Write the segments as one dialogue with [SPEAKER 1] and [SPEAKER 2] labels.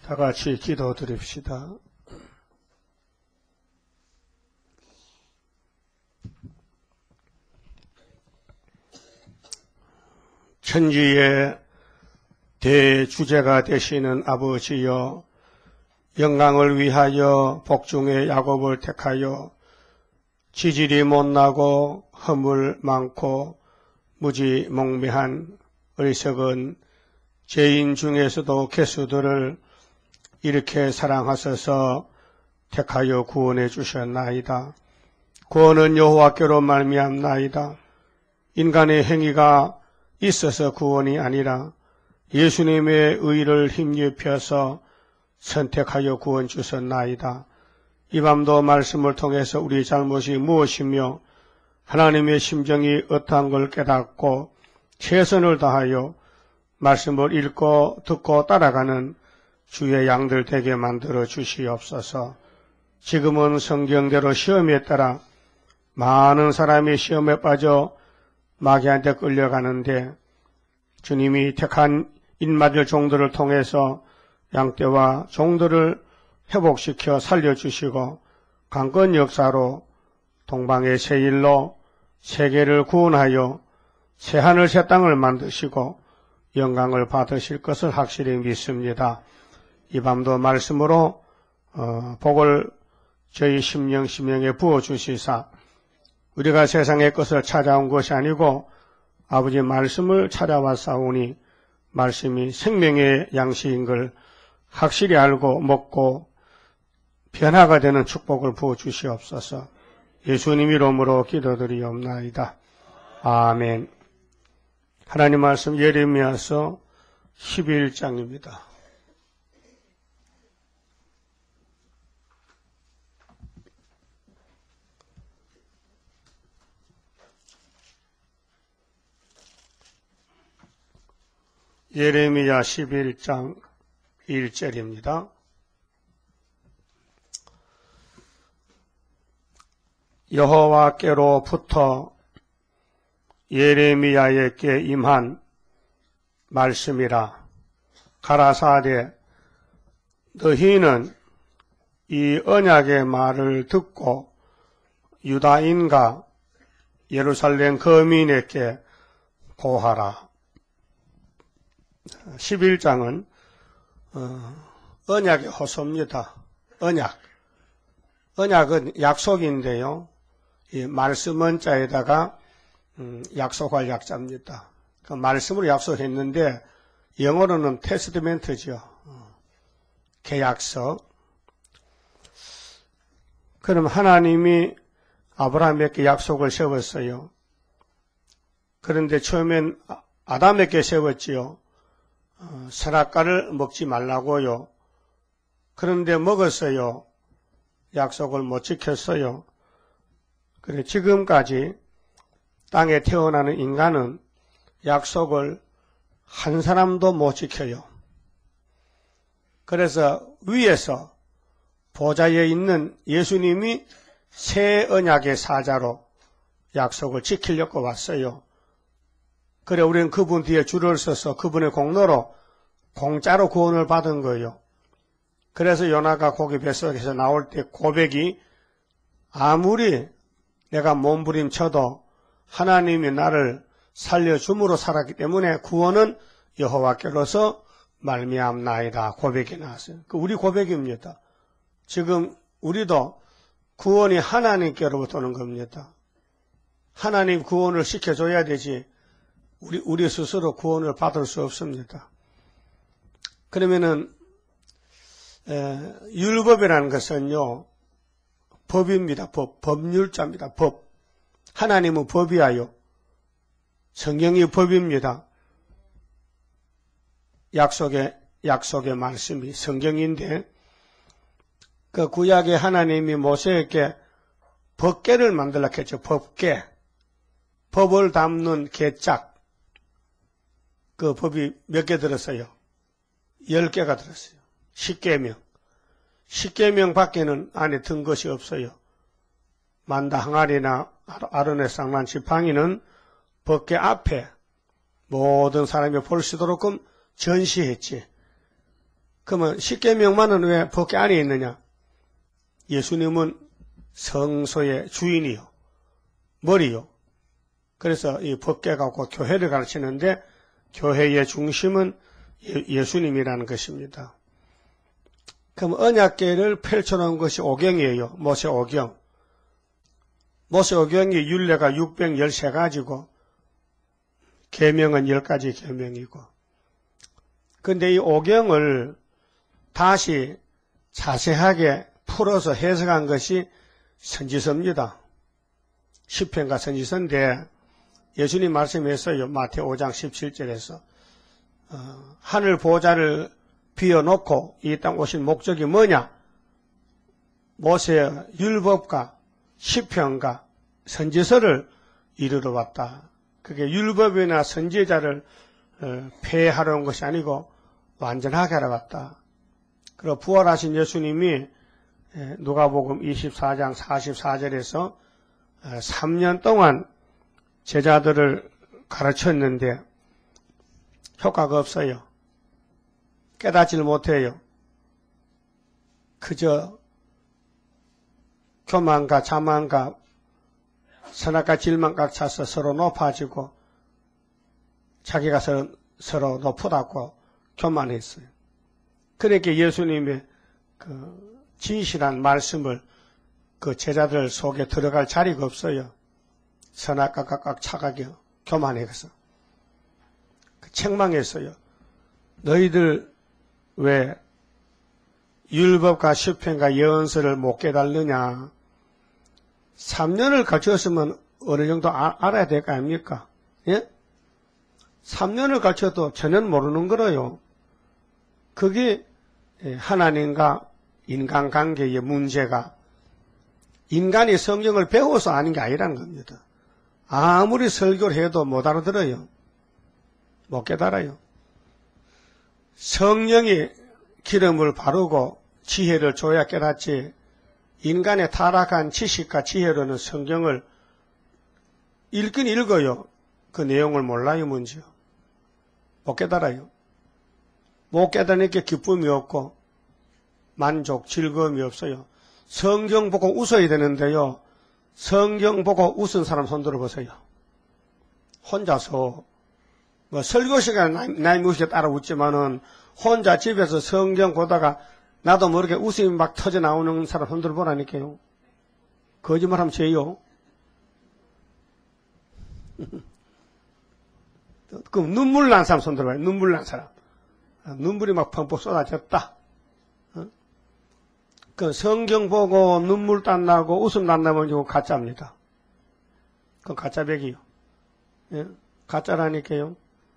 [SPEAKER 1] 다 같이 기도 드립시다. 천지의 대주제가 되시는 아버지여, 영광을 위하여 복중의 야곱을 택하여 지질이 못나고 허물 많고 무지몽매한 어리석은 죄인 중에서도 개수들을 이렇게 사랑하셔서 택하여 구원해 주셨나이다. 구원은 여호와께로 말미암나이다. 인간의 행위가 있어서 구원이 아니라 예수님의 의를 힘입혀서 선택하여 구원 주셨나이다. 이 밤도 말씀을 통해서 우리 잘못이 무엇이며 하나님의 심정이 어떠한 걸 깨닫고 최선을 다하여 말씀을 읽고 듣고 따라가는 주의 양들 되게 만들어 주시옵소서. 지금은 성경대로 시험에 따라 많은 사람이 시험에 빠져 마귀한테 끌려가는데, 주님이 택한 인마들 종들을 통해서 양떼와 종들을 회복시켜 살려주시고 강권 역사로 동방의 새 일로 세계를 구원하여 새 하늘 새 땅을 만드시고 영광을 받으실 것을 확실히 믿습니다. 이 밤도 말씀으로 복을 저희 심령에 부어주시사 우리가 세상의 것을 찾아온 것이 아니고 아버지 말씀을 찾아왔사오니 말씀이 생명의 양식인 걸 확실히 알고 먹고 변화가 되는 축복을 부어주시옵소서. 예수님 이름으로 기도드리옵나이다. 아멘. 하나님 말씀 예레미야서 11장입니다. 예레미야 11장 1절입니다. 여호와께로부터 예레미야에게 임한 말씀이라. 가라사대 너희는 이 언약의 말을 듣고 유다인과 예루살렘 거민에게 고하라. 11장은 언약의 호소입니다. 언약은 약속인데요. 이 말씀은 자에다가 약속할 약자입니다. 그 말씀으로 약속했는데 영어로는 테스트멘트죠. 계약서. 그럼 하나님이 아브라함에게 약속을 세웠어요. 그런데 처음엔 아담에게 세웠지요. 선악과를 먹지 말라고요. 그런데 먹었어요. 약속을 못 지켰어요. 그래 지금까지 땅에 태어나는 인간은 약속을 한 사람도 못 지켜요. 그래서 위에서 보좌에 있는 예수님이 새 언약의 사자로 약속을 지키려고 왔어요. 그래 우리는 그분 뒤에 줄을 서서 그분의 공로로 공짜로 구원을 받은 거예요. 그래서 요나가 고기 뱃속에서 나올 때 고백이 아무리 내가 몸부림쳐도 하나님이 나를 살려줌으로 살았기 때문에 구원은 여호와께로서 말미암나이다 고백이 나왔어요. 그 우리 고백입니다. 지금 우리도 구원이 하나님께로부터 오는 겁니다. 하나님 구원을 시켜줘야 되지 우리 스스로 구원을 받을 수 없습니다. 그러면은 율법이라는 것은요 법입니다. 법률자입니다. 법. 하나님은 법이야요. 성경이 법입니다. 약속의 말씀이 성경인데 그 구약에 하나님이 모세에게 법궤를 만들라 했죠. 법궤. 법을 담는 궤짝. 그 법이 몇 개 들었어요? 10개가 들었어요. 10계명. 10계명 밖에는 안에 든 것이 없어요. 만다 항아리나 아론의 쌍난 지팡이는 법궤 앞에 모든 사람이 볼 수 있도록 전시했지. 그러면 십계명만은 왜 법궤 안에 있느냐? 예수님은 성소의 주인이요, 머리요. 그래서 이 법궤가 곧 교회를 가르치는데 교회의 중심은 예수님이라는 것입니다. 그럼 언약궤를 펼쳐놓은 것이 오경이에요. 모세 오경. 모세 오경이 율례가 613가지고 계명은 10가지 계명이고. 근데 이 오경을 다시 자세하게 풀어서 해석한 것이 선지서입니다. 시편과 선지서인데 예수님 말씀했어요. 마태오 5장 17절에서 하늘 보좌를 비워놓고 이 땅 오신 목적이 뭐냐? 모세의 율법과 시편과 선지서를 이루러 왔다. 그게 율법이나 선지자를 폐하러 온 것이 아니고 완전하게 하러 왔다. 그리고 부활하신 예수님이 누가복음 24장 44절에서 3년 동안 제자들을 가르쳤는데 효과가 없어요. 깨닫지를 못해요. 그저 교만과 자만과 선악과 질만과 차서 서로 높아지고 자기가 서로 높으다고 교만했어요. 그러니까 예수님의 그 진실한 말씀을 그 제자들 속에 들어갈 자리가 없어요. 선악과 각각 차가게 교만해서 책망했어요. 너희들 왜 율법과 시편과 예언서를 못 깨달느냐? 3년을 가르쳤으면 어느 정도 알아야 될 거 아닙니까? 예? 3년을 가르쳐도 전혀 모르는 거라요. 그게 하나님과 인간관계의 문제가 인간이 성경을 배워서 아는 게 아니라는 겁니다. 아무리 설교를 해도 못 알아들어요. 못 깨달아요. 성령이 기름을 바르고 지혜를 줘야 깨닫지 인간의 타락한 지식과 지혜로는 성경을 읽긴 읽어요. 그 내용을 몰라요. 문제요. 못 깨달아요. 못 깨달으니까 기쁨이 없고 만족, 즐거움이 없어요. 성경 보고 웃어야 되는데요. 성경 보고 웃은 사람 손 들어보세요. 혼자서 뭐 설교 시간에 나이 무시에 따라 웃지만은 혼자 집에서 성경 보다가 나도 모르게 웃음이 막 터져 나오는 사람 손 들어보라니까요. 거짓말하면 죄요. 그럼 눈물 난 사람 손 들어봐요. 눈물 난 사람. 눈물이 막 펑펑 쏟아졌다. 그 성경 보고 눈물 딴 나고 웃음 난 나면 이거 가짜입니다. 그건 가짜백이요. 예? 가짜라니까요.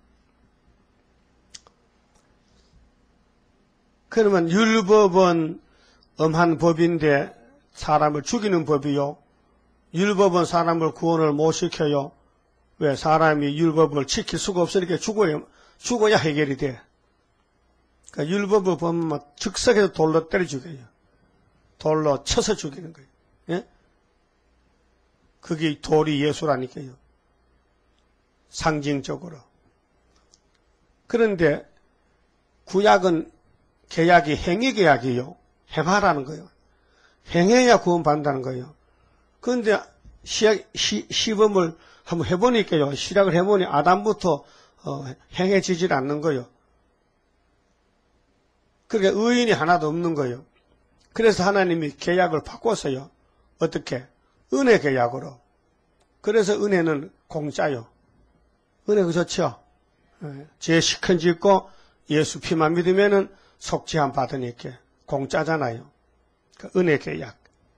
[SPEAKER 1] 그러면 율법은 엄한 법인데 사람을 죽이는 법이요. 율법은 사람을 구원을 못 시켜요. 왜? 사람이 율법을 지킬 수가 없으니까 죽어야 해결이 돼. 그러니까 율법을 보면 즉석에서 돌로 때려 죽여요. 돌로 쳐서 죽이는 거예요. 예? 그게 돌이 예수라니까요. 상징적으로. 그런데 구약은 계약이 행위계약이에요. 행하라는 거예요. 행해야 구원받는다는 거예요. 그런데 시범을 한번 해보니까요. 시작을 해보니 아담부터 행해지질 않는 거예요. 그러니까 의인이 하나도 없는 거예요. 그래서 하나님이 계약을 바꿨어요. 어떻게? 은혜 계약으로. 그래서 은혜는 공짜요. 은혜가 좋죠. 죄 시큰 짓고 예수 피만 믿으면은 속죄함 받으니까 공짜잖아요. 그 은혜 계약.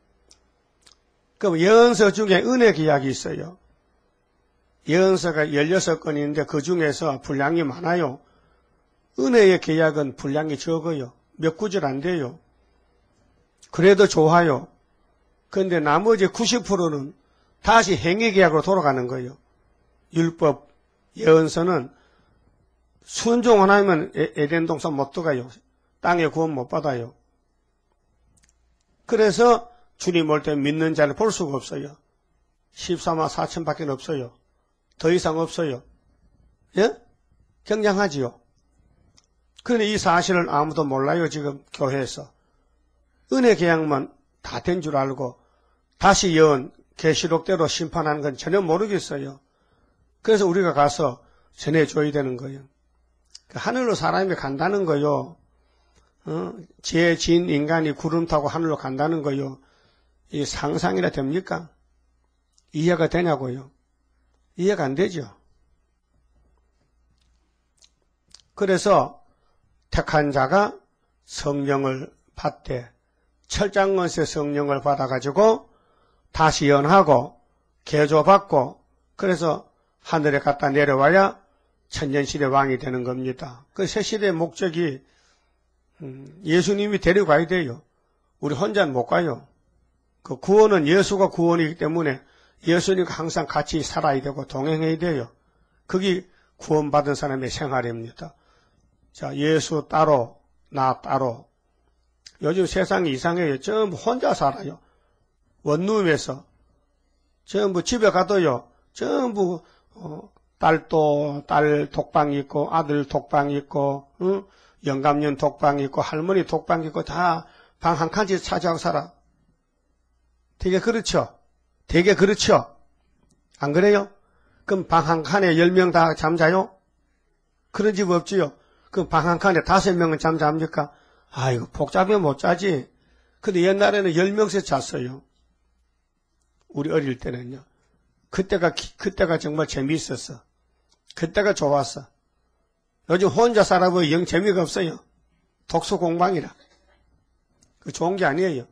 [SPEAKER 1] 그럼 예언서 중에 은혜 계약이 있어요. 예언서가 16건인데 그 중에서 분량이 많아요. 은혜의 계약은 분량이 적어요. 몇 구절 안 돼요. 그래도 좋아요. 그런데 나머지 90%는 다시 행위계약으로 돌아가는 거예요. 율법, 예언서는 순종 안 하면 에덴 동산 못 들어가요. 땅에 구원 못 받아요. 그래서 주님 올 때 믿는 자를 볼 수가 없어요. 14만 4천 밖에 없어요. 더 이상 없어요. 예? 경량하지요. 그런데 이 사실을 아무도 몰라요, 지금 교회에서. 은혜 계약만 다 된 줄 알고 다시 예언 계시록대로 심판하는 건 전혀 모르겠어요. 그래서 우리가 가서 전해줘야 되는 거예요. 하늘로 사람이 간다는 거요. 죄 지은 인간이 구름 타고 하늘로 간다는 거요. 이 상상이나 됩니까? 이해가 되냐고요? 이해가 안 되죠. 그래서 택한 자가 성령을 받되 철장건세 성령을 받아가지고 다시 예언하고 개조받고 그래서 하늘에 갖다 내려와야 천년시대 왕이 되는 겁니다. 그 새 시대의 목적이 예수님이 데려가야 돼요. 우리 혼자는 못 가요. 그 구원은 예수가 구원이기 때문에 예수님과 항상 같이 살아야 되고 동행해야 돼요. 그게 구원받은 사람의 생활입니다. 자, 예수 따로 나 따로. 요즘 세상이 이상해요. 전부 혼자 살아요. 원룸에서 전부 집에 가도요. 전부 딸도 딸 독방 있고 아들 독방 있고 영감년 독방 있고 할머니 독방 있고 다 방 한 칸씩 차지하고 살아. 되게 그렇죠? 되게 그렇죠? 안 그래요? 그럼 방 한 칸에 10명 다 잠자요? 그런 집 없지요? 그럼 방 한 칸에 5명은 잠잡니까? 아이고 복잡하면 못 자지. 근데 옛날에는 10명씩 잤어요. 우리 어릴 때는요. 그때가 정말 재미있었어. 그때가 좋았어. 요즘 혼자 살아보면 영 재미가 없어요. 독서 공방이라. 그 좋은 게 아니에요.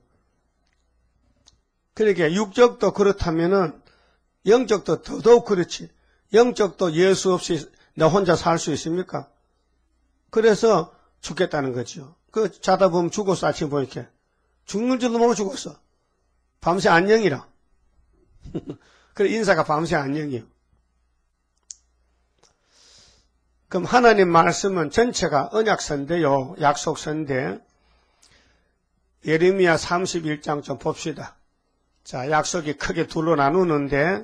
[SPEAKER 1] 그러니까 육적도 그렇다면은 영적도 더더욱 그렇지. 영적도 예수 없이 나 혼자 살 수 있습니까? 그래서 죽겠다는 거죠. 그 자다 보면 죽었어. 아침에 보니까 죽는 줄도 모르고 죽었어. 밤새 안녕이라. 그래 인사가 밤새 안녕이요. 그럼 하나님 말씀은 전체가 언약서인데요. 약속서인데 예레미야 31장 좀 봅시다. 자, 약속이 크게 둘로 나누는데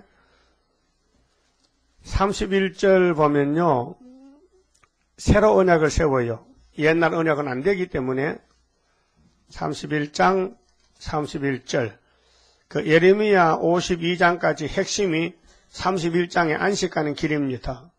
[SPEAKER 1] 31절 보면요. 새로 언약을 세워요. 옛날 언약은 안 되기 때문에 31장 31절 그 예레미야 52장까지 핵심이 31장에 안식하는 길입니다.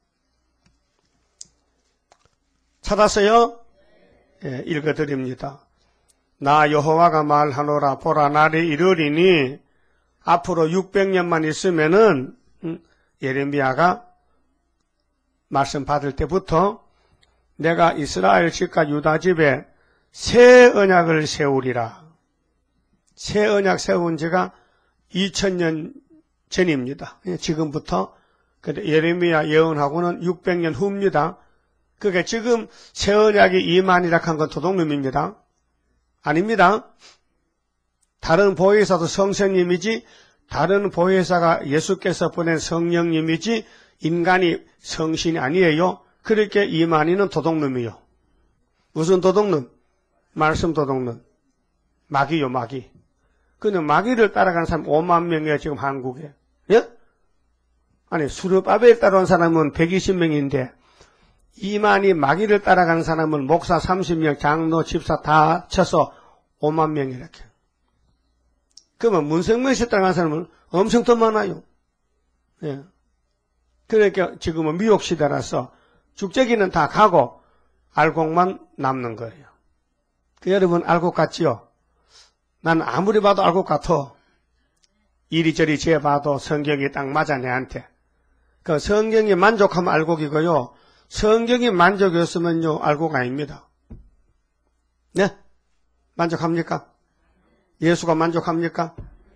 [SPEAKER 1] 찾았어요? 예, 읽어드립니다. 나 여호와가 말하노라 보라 날이 이르리니 앞으로 600년만 있으면은 예레미야가 말씀 받을 때부터 내가 이스라엘 집과 유다 집에 새 언약을 세우리라. 새 언약 세운 지가 2000년 전입니다. 지금부터 예레미야 예언하고는 600년 후입니다. 그러니까 지금 새 언약이 이만이라 한 건 도둑놈입니다. 아닙니다. 다른 보혜사도 성령님이지 다른 보혜사가 예수께서 보낸 성령님이지 인간이 성신이 아니에요. 그렇게 이만희는 도둑놈이요. 무슨 도둑놈? 말씀 도둑놈. 마귀요, 마귀. 근데 마귀를 따라가는 사람 5만 명이에요, 지금 한국에. 예? 아니, 수르바벨 따라온 사람은 120명인데, 이만희 마귀를 따라가는 사람은 목사 30명, 장로, 집사 다 쳐서 5만 명 이렇게. 그러면 문생명시 따라가는 사람은 엄청 더 많아요. 예. 그러니까 지금은 미혹시대라서 죽재기는 다 가고 알곡만 남는 거예요. 그 여러분 알곡 같지요? 난 아무리 봐도 알곡 같아. 이리저리 재봐도 성경이 딱 맞아 내한테. 그 성경이 만족하면 알곡이고요. 성경이 만족이었으면요 알곡 아닙니다. 네? 만족합니까? 예수가 만족합니까?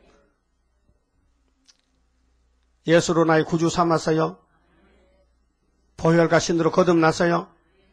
[SPEAKER 1] 예수로 나의 구주 삼았어요? 보혈과 신으로 거듭났어요?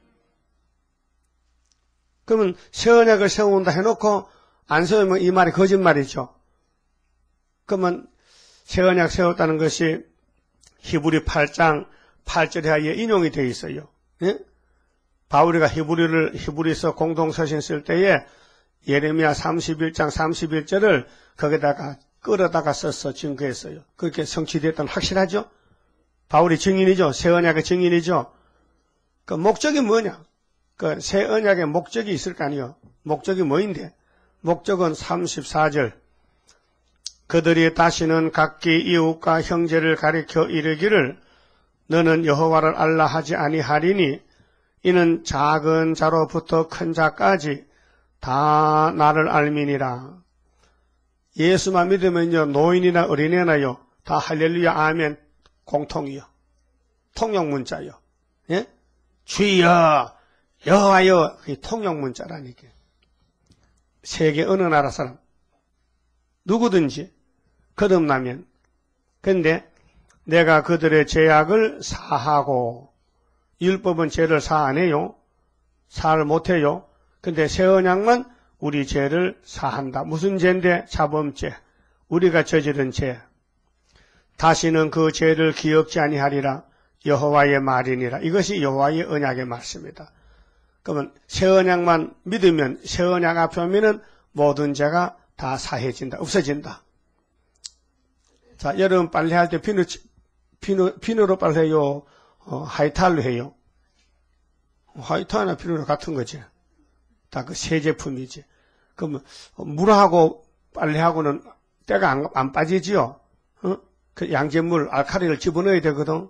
[SPEAKER 1] 그러면 새 언약을 세운다 해놓고 안 세우면 이 말이 거짓말이죠. 그러면 새 언약 세웠다는 것이 히브리 8장 8절에 인용이 되어 있어요. 예? 바울이가 히브리서 공동서신 쓸 때에 예레미야 31장 31절을 거기다가 끌어다가 써서 증거했어요. 그렇게 성취됐던 확실하죠? 바울이 증인이죠. 새 언약의 증인이죠. 그 목적이 뭐냐? 그 새 언약의 목적이 있을 거 아니요. 목적이 뭐인데? 목적은 34절. 그들이 다시는 각기 이웃과 형제를 가리켜 이르기를 너는 여호와를 알라 하지 아니하리니 이는 작은 자로부터 큰 자까지 다 나를 알미니라. 예수만 믿으면요, 노인이나 어린애나요, 다 할렐루야 아멘 공통이요. 통용 문자요. 예? 주여 여호와여, 그게 통용 문자라니까. 세계 어느 나라 사람 누구든지 거듭나면. 근데 내가 그들의 죄악을 사하고, 율법은 죄를 사 안 해요. 사를 못 해요. 근데 새 언약만 우리 죄를 사한다. 무슨 죄인데? 자범죄. 우리가 저지른 죄. 다시는 그 죄를 기억지 아니하리라. 여호와의 말이니라. 이것이 여호와의 언약의 말씀이다. 그러면 새 언약만 믿으면, 새 언약 앞에 오면은 모든 죄가 다 사해진다. 없어진다. 자, 여러분 빨래할 때 비누로 빨래요? 하이탈로 해요? 하이탈이나 비누로 같은 거지. 다 그 새 제품이지. 그러면 물하고 빨래하고는 때가 안 빠지지요? 그 양잿물, 알칼리를 집어넣어야 되거든.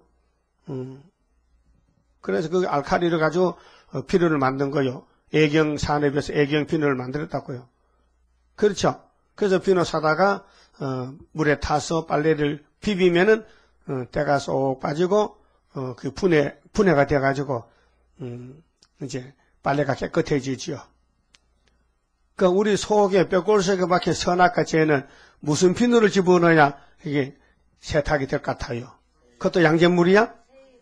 [SPEAKER 1] 그래서 그 알칼리를 가지고 비누를 만든 거요. 애경 산업에서 애경 비누를 만들었다고요. 그렇죠? 그래서 비누 사다가 물에 타서 빨래를 비비면은 때가 쏙 빠지고 그 분해가 돼가지고 이제 빨래가 깨끗해지지요. 그 우리 속에 뼈골속에 박힌 선악과 죄는 무슨 비누를 집어넣어야 이게 세탁이 될 것 같아요. 그것도 양잿물이야?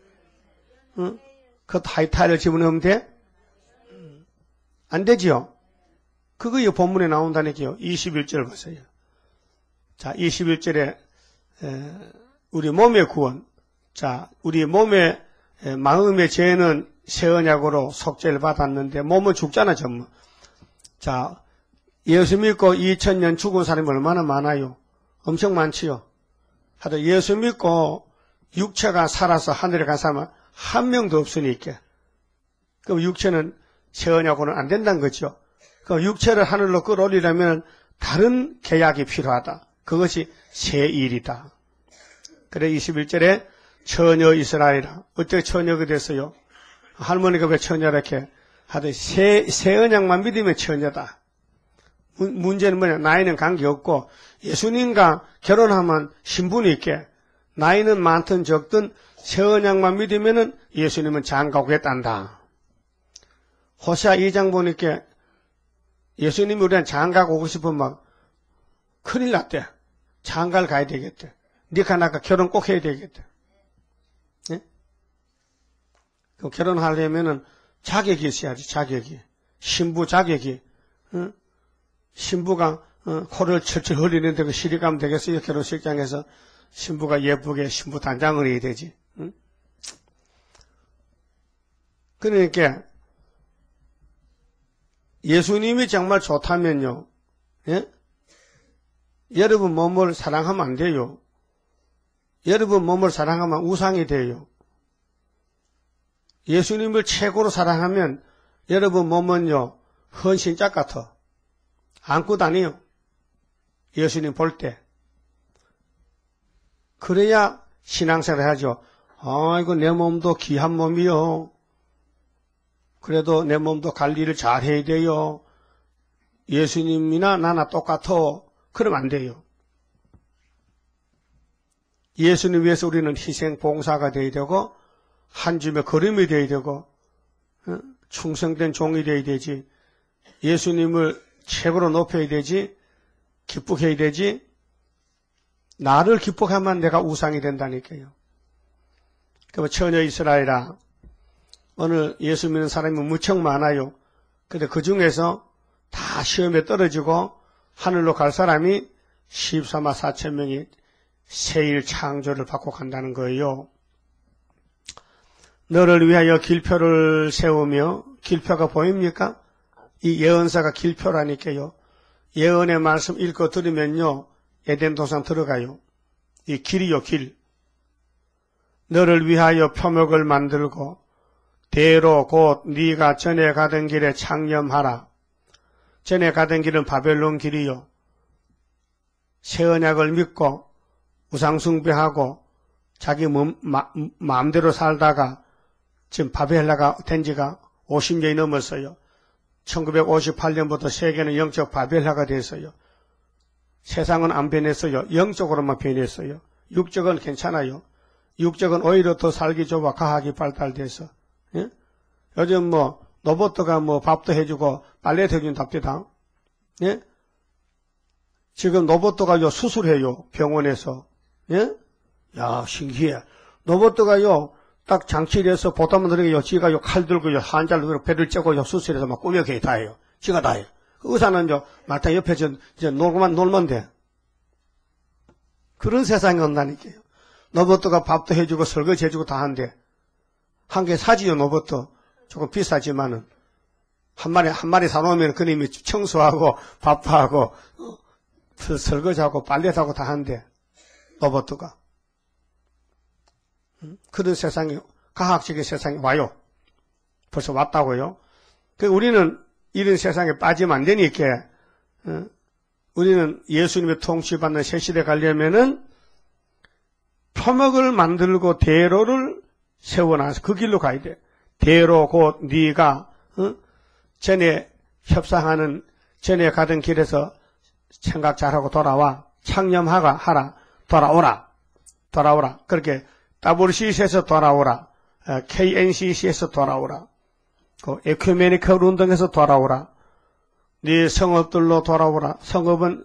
[SPEAKER 1] 그것도 하이탈을 집어넣으면 돼? 안 되지요? 그거 이 본문에 나온다니까요. 21절 보세요. 자, 21절에 우리 몸의 구원. 자, 우리 몸의 마음의 죄는 새 언약으로 속죄를 받았는데 몸은 죽잖아, 전부. 자, 예수 믿고 2000년 죽은 사람이 얼마나 많아요? 엄청 많지요. 하여튼 예수 믿고 육체가 살아서 하늘에 간 사람은 한 명도 없으니까. 그럼 육체는 새 언약으로는 안 된다는 거죠. 그 육체를 하늘로 끌어올리려면 다른 계약이 필요하다. 그것이 새 일이다. 그래 21절에 처녀 이스라엘아. 어떻게 처녀가 됐어요? 할머니가 왜 처녀라 이렇게 하더니 새 언약만 믿으면 처녀다. 문제는 뭐냐? 나이는 관계없고 예수님과 결혼하면 신분이 있게 나이는 많든 적든 새 언약만 믿으면은 예수님은 장가고 했단다. 호세아 2장 보니까 예수님이 우리한테 장가 오고 싶으면 막 큰일 났대. 장가를 가야 되겠대. 니가 나가 결혼 꼭 해야 되겠대. 네? 그럼 결혼하려면은 자격이 있어야지, 자격이. 신부 자격이. 응? 신부가 코를 철철 흘리는데 그 시리 가면 되겠어요? 결혼식장에서 신부가 예쁘게 신부 단장을 해야 되지. 응? 그러니까 예수님이 정말 좋다면요. 예? 여러분 몸을 사랑하면 안 돼요. 여러분 몸을 사랑하면 우상이 돼요. 예수님을 최고로 사랑하면 여러분 몸은요, 헌신짝 같아. 안고 다니요. 예수님 볼 때. 그래야 신앙생활 하죠. 아이고, 내 몸도 귀한 몸이요. 그래도 내 몸도 관리를 잘 해야 돼요. 예수님이나 나나 똑같아. 그러면 안 돼요. 예수님 위해서 우리는 희생 봉사가 돼야 되고, 한 줌의 걸음이 돼야 되고, 충성된 종이 돼야 되지. 예수님을 최고로 높여야 되지. 기쁘게 해야 되지. 나를 기쁘게하면 내가 우상이 된다니까요. 그럼 처녀 이스라엘아, 오늘 예수 믿는 사람이 무척 많아요. 근데 그 중에서 다 시험에 떨어지고 하늘로 갈 사람이 14만 4천 명이 새일 창조를 받고 간다는 거예요. 너를 위하여 길표를 세우며, 길표가 보입니까? 이 예언사가 길표라니까요. 예언의 말씀 읽고 들으면요, 에덴 동산 들어가요. 이 길이요, 길. 너를 위하여 표목을 만들고 대로 곧 네가 전에 가던 길에 창념하라. 전에 가던 길은 바벨론 길이요. 새 언약을 믿고 우상숭배하고 자기 마음대로 살다가 지금 바벨라가 된 지가 50년이 넘었어요. 1958년부터 세계는 영적 바벨라가 됐어요. 세상은 안 변했어요. 영적으로만 변했어요. 육적은 괜찮아요. 육적은 오히려 더 살기 좋아. 과학이 발달돼서. 예? 요즘 로봇가 밥도 해주고 빨래도 해준답니다. 예? 지금 로봇가 수술해요. 병원에서. 예? 야, 신기해. 로봇가요, 딱 장치를 해서 보따만 들어가요. 지가 칼 들고요, 한자를 들고 배를 째고 수술해서 막 꾸며게 다 해요. 지가 다 해요. 의사는 마땅히 옆에 이제 놀면 돼. 그런 세상이 온다니까요. 로봇가 밥도 해주고 설거지 해주고 다 한대. 한 개 사지요, 로봇. 조금 비싸지만은. 한 마리 사놓으면 그님이 청소하고, 밥도 하고, 설거지하고, 빨래도 하고 다 한대. 로봇가. 그런 세상이, 과학적인 세상이 와요. 벌써 왔다고요. 우리는 이런 세상에 빠지면 안 되니까, 우리는 예수님의 통치받는 새 시대 가려면은 표막을 만들고 대로를 세워놔서 그 길로 가야 돼. 대로 곧 네가 전에 협상하는 전에 가던 길에서 생각 잘하고 돌아와. 창념하라. 돌아오라. 그렇게 WCC에서 돌아오라. KNCC에서 돌아오라. 그 에큐메니컬 운동에서 돌아오라. 네 성읍들로 돌아오라. 성읍은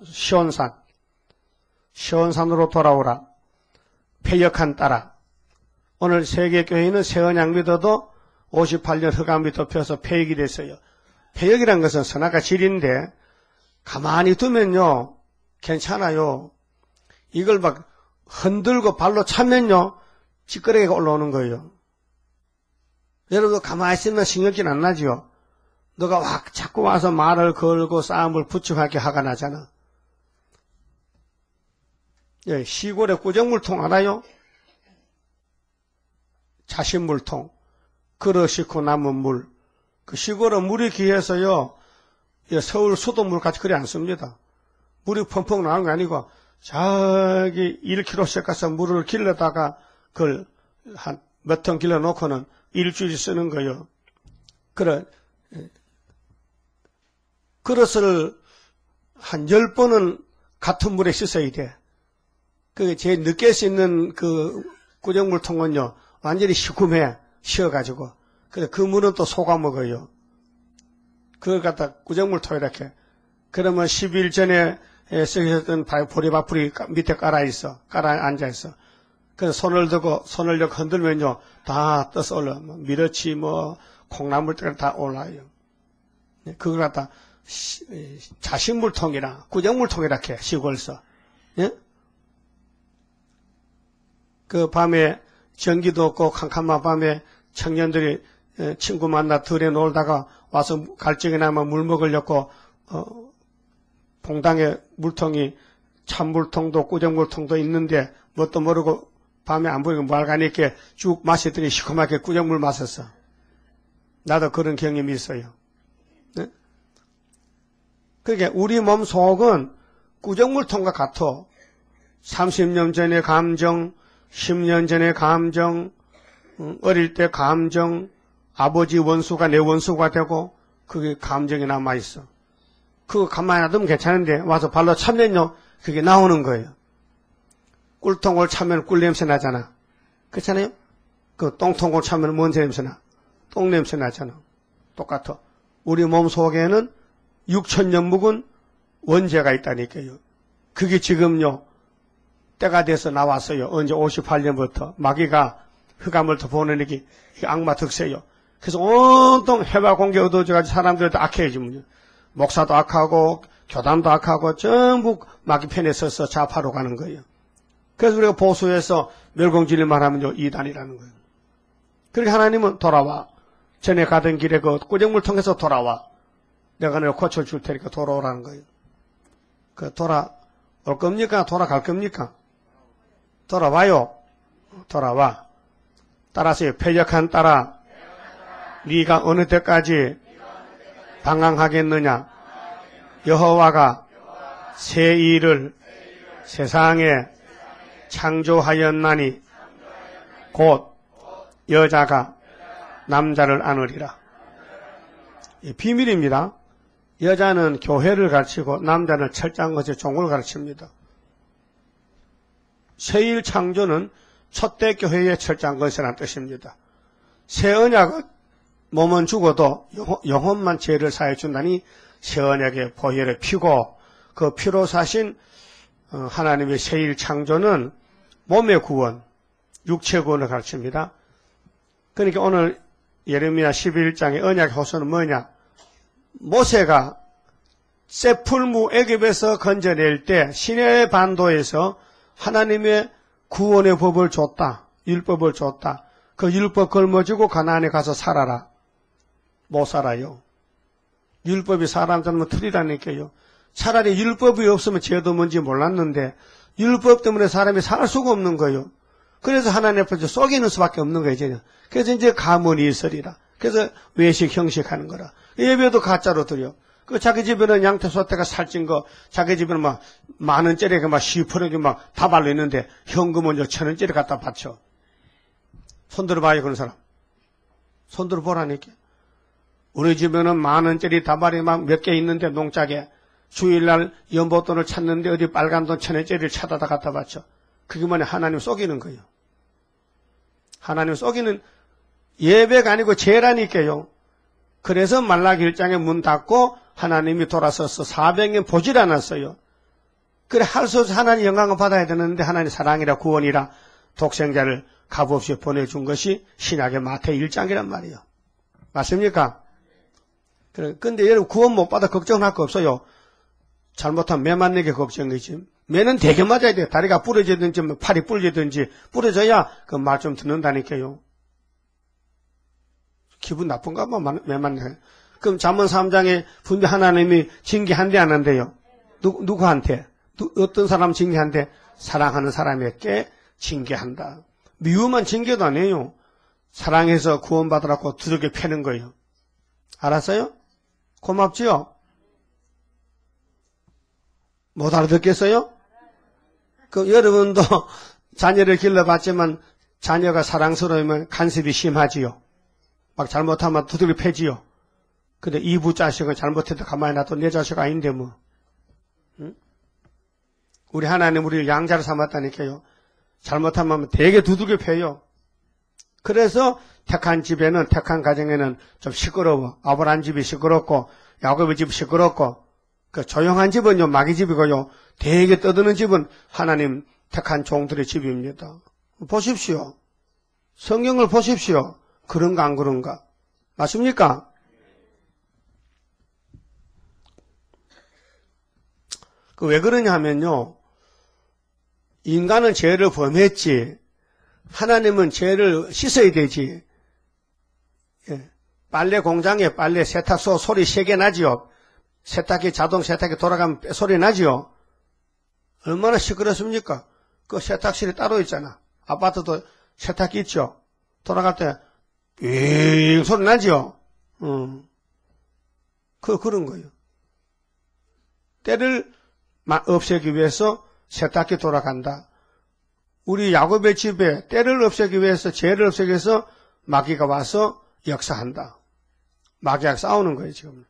[SPEAKER 1] 시온산으로 돌아오라. 폐역한 따라. 오늘 세계교회는 새 언약 믿어도 58년 흑암이 덮여서 폐역이 됐어요. 폐역이란 것은 선악과 질인데 가만히 두면요 괜찮아요. 이걸 막 흔들고 발로 차면요 찌끄레기가 올라오는 거예요. 여러분 가만히 있으면 신경질 안 나지요. 너가 자꾸 와서 말을 걸고 싸움을 부축하게 화가 나잖아. 예, 시골에 구정물통 알아요? 자신물통. 걸어 싣고 남은 물. 그 시골은 물이 귀해서요. 예, 서울 수도물 같이 그리 안 씁니다. 물이 펑펑 나오는 게 아니고 저기 1km씩 가서 물을 길러다가 그걸 한 몇 톤 길러 놓고는 일주일 쓰는 거요. 그릇을 한 10번은 같은 물에 씻어야 돼. 그게 제일 늦게 씻는 그 구정물통은요, 완전히 시큼해, 쉬어가지고. 그래, 그 물은 또 속아 먹어요. 그걸 갖다 구정물통 이렇게. 그러면 10일 전에 쓰셨던 보리밥풀이 밑에 깔아 앉아있어. 그래서 손을 이렇게 흔들면요, 다 떠서 올라. 미러치, 콩나물들 다 올라요. 그걸 갖다 자신물통이나 구정물통 이렇게 시골서. 예? 그 밤에 전기도 없고 캄캄한 밤에 청년들이 친구 만나 들에 놀다가 와서 갈증이 나면 물 먹으려고 봉당에 물통이 찬물통도 구정물통도 있는데 뭣도 모르고 밤에 안 보이고 말가니까 쭉 마시더니 시커멓게 구정물 마셨어. 나도 그런 경험이 있어요. 네? 그러니까 우리 몸 속은 구정물통과 같아. 30년 전의 감정, 10년 전의 감정, 어릴 때 감정, 아버지 원수가 내 원수가 되고 그게 감정이 남아있어. 그거 가만히 놔두면 괜찮은데 와서 발로 차면요 그게 나오는 거예요. 꿀통을 차면 꿀 냄새 나잖아. 그렇잖아요? 그 똥통을 차면 뭔 냄새 나? 똥 냄새 나잖아. 똑같아. 우리 몸 속에는 6,000년 묵은 원죄가 있다니까요. 그게 지금요 때가 돼서 나왔어요. 언제 58년부터 마귀가 흑암을 더 보내니까 악마 득세요. 그래서 온통 해와 공개 얻어져가지고 사람들도 악해지면요. 목사도 악하고 교단도 악하고 전부 마귀 편에 서서 좌파로 가는 거예요. 그래서 우리가 보수해서 멸공진을 말하면요 이단이라는 거예요. 그러니까 하나님은 돌아와. 전에 가던 길에 그 구정물 통해서 돌아와. 내가 너를 고쳐줄 테니까 돌아오라는 거예요. 그 돌아올 겁니까? 돌아갈 겁니까? 돌아와요. 돌아와. 따라서요. 폐역한 따라 네가 어느 때까지 방황하겠느냐? 여호와가 새 일을 세상에 창조하였나니 곧 여자가 남자를 안으리라. 비밀입니다. 여자는 교회를 가르치고 남자는 철장거지 종을 가르칩니다. 새일 창조는 첫대 교회의 철장거지라는 뜻입니다. 새 언약은 몸은 죽어도 영혼만 죄를 사해 준다니 새 언약의 보혈을 피고 그 피로 사신 하나님의 새일 창조는 몸의 구원, 육체 구원을 가르칩니다. 그러니까 오늘 예레미야 11장의 언약의 호소는 뭐냐? 모세가 세풀무 애굽에서 건져낼 때 시내 반도에서 하나님의 구원의 법을 줬다. 율법을 줬다. 그 율법 걸머지고 가나안에 가서 살아라. 못 살아요. 율법이 사람 잡는 틀이라니까요. 차라리 율법이 없으면 죄도 뭔지 몰랐는데 율법 때문에 사람이 살 수가 없는 거예요. 그래서 하나님 앞에서 속이는 수밖에 없는 거예요. 이제. 그래서 이제 가문이 있으리라. 그래서 외식 형식하는 거라. 예배도 가짜로 드려. 그 자기 집에는 양태소떼가 살찐 거, 자기 집에는 막 만원짜리가 막 10%게 막 다 발려있는데 현금은 1,000원짜리 갖다 바쳐. 손들어 봐요, 그런 사람. 손들어 보라니까. 우리 집에는 만원짜리 다발이 막 몇 개 있는데 농짝에 주일날 연보돈을 찾는데 어디 빨간 돈 1,000원짜리를 찾아다 갖다 바쳐. 그게만 하나님 속이는 거예요. 하나님 속이는 예배가 아니고 죄라니까요. 그래서 말라기 1장에 문 닫고 하나님이 돌아서서 400년 보질 않았어요. 그래 할 수 없이 하나님 영광을 받아야 되는데 하나님 사랑이라 구원이라 독생자를 값없이 보내준 것이 신약의 마태 1장이란 말이에요. 맞습니까? 근데 여러분 구원 못 받아 걱정할 거 없어요. 잘못하면 매 맞는 게 걱정이지. 매는 되게 맞아야 돼요. 다리가 부러지든지 팔이 부러지든지 부러져야 그 말 좀 듣는다니까요. 기분 나쁜가 봐, 매 맞네. 그럼 잠언 3장에 분명 하나님이 징계한대 안 한대요? 누구한테? 어떤 사람 징계한대? 사랑하는 사람에게 징계한다. 미움한 징계도 아니에요. 사랑해서 구원받으라고 두들겨 패는 거예요. 알았어요? 고맙지요? 못 알아듣겠어요? 그 여러분도 자녀를 길러봤지만 자녀가 사랑스러우면 간섭이 심하지요. 막 잘못하면 두들겨 패지요. 근데 이부 자식은 잘못해도 가만히 놔둬 내 자식 아닌데 뭐. 응? 우리 하나님 우리를 양자로 삼았다니까요. 잘못하면 되게 두들겨 패요. 그래서 택한 집에는 택한 가정에는 좀 시끄러워. 아브라함 집이 시끄럽고 야곱의 집이 시끄럽고 그 조용한 집은요 마귀 집이고요. 되게 떠드는 집은 하나님 택한 종들의 집입니다. 보십시오. 성경을 보십시오. 그런가 안 그런가? 맞습니까? 그 왜 그러냐 하면요. 인간은 죄를 범했지. 하나님은 죄를 씻어야 되지. 예. 빨래 공장에 빨래 세탁소 소리 3개 나지요. 세탁기 자동 세탁기 돌아가면 소리 나지요. 얼마나 시끄럽습니까? 그 세탁실이 따로 있잖아. 아파트도 세탁기 있죠. 돌아갈 때 윙 소리 나지요. 그런 거예요. 때를 없애기 위해서 세탁기 돌아간다. 우리 야곱의 집에 때를 없애기 위해서 죄를 없애기 위해서 마귀가 와서 역사한다. 마귀하고 싸우는 거예요 지금.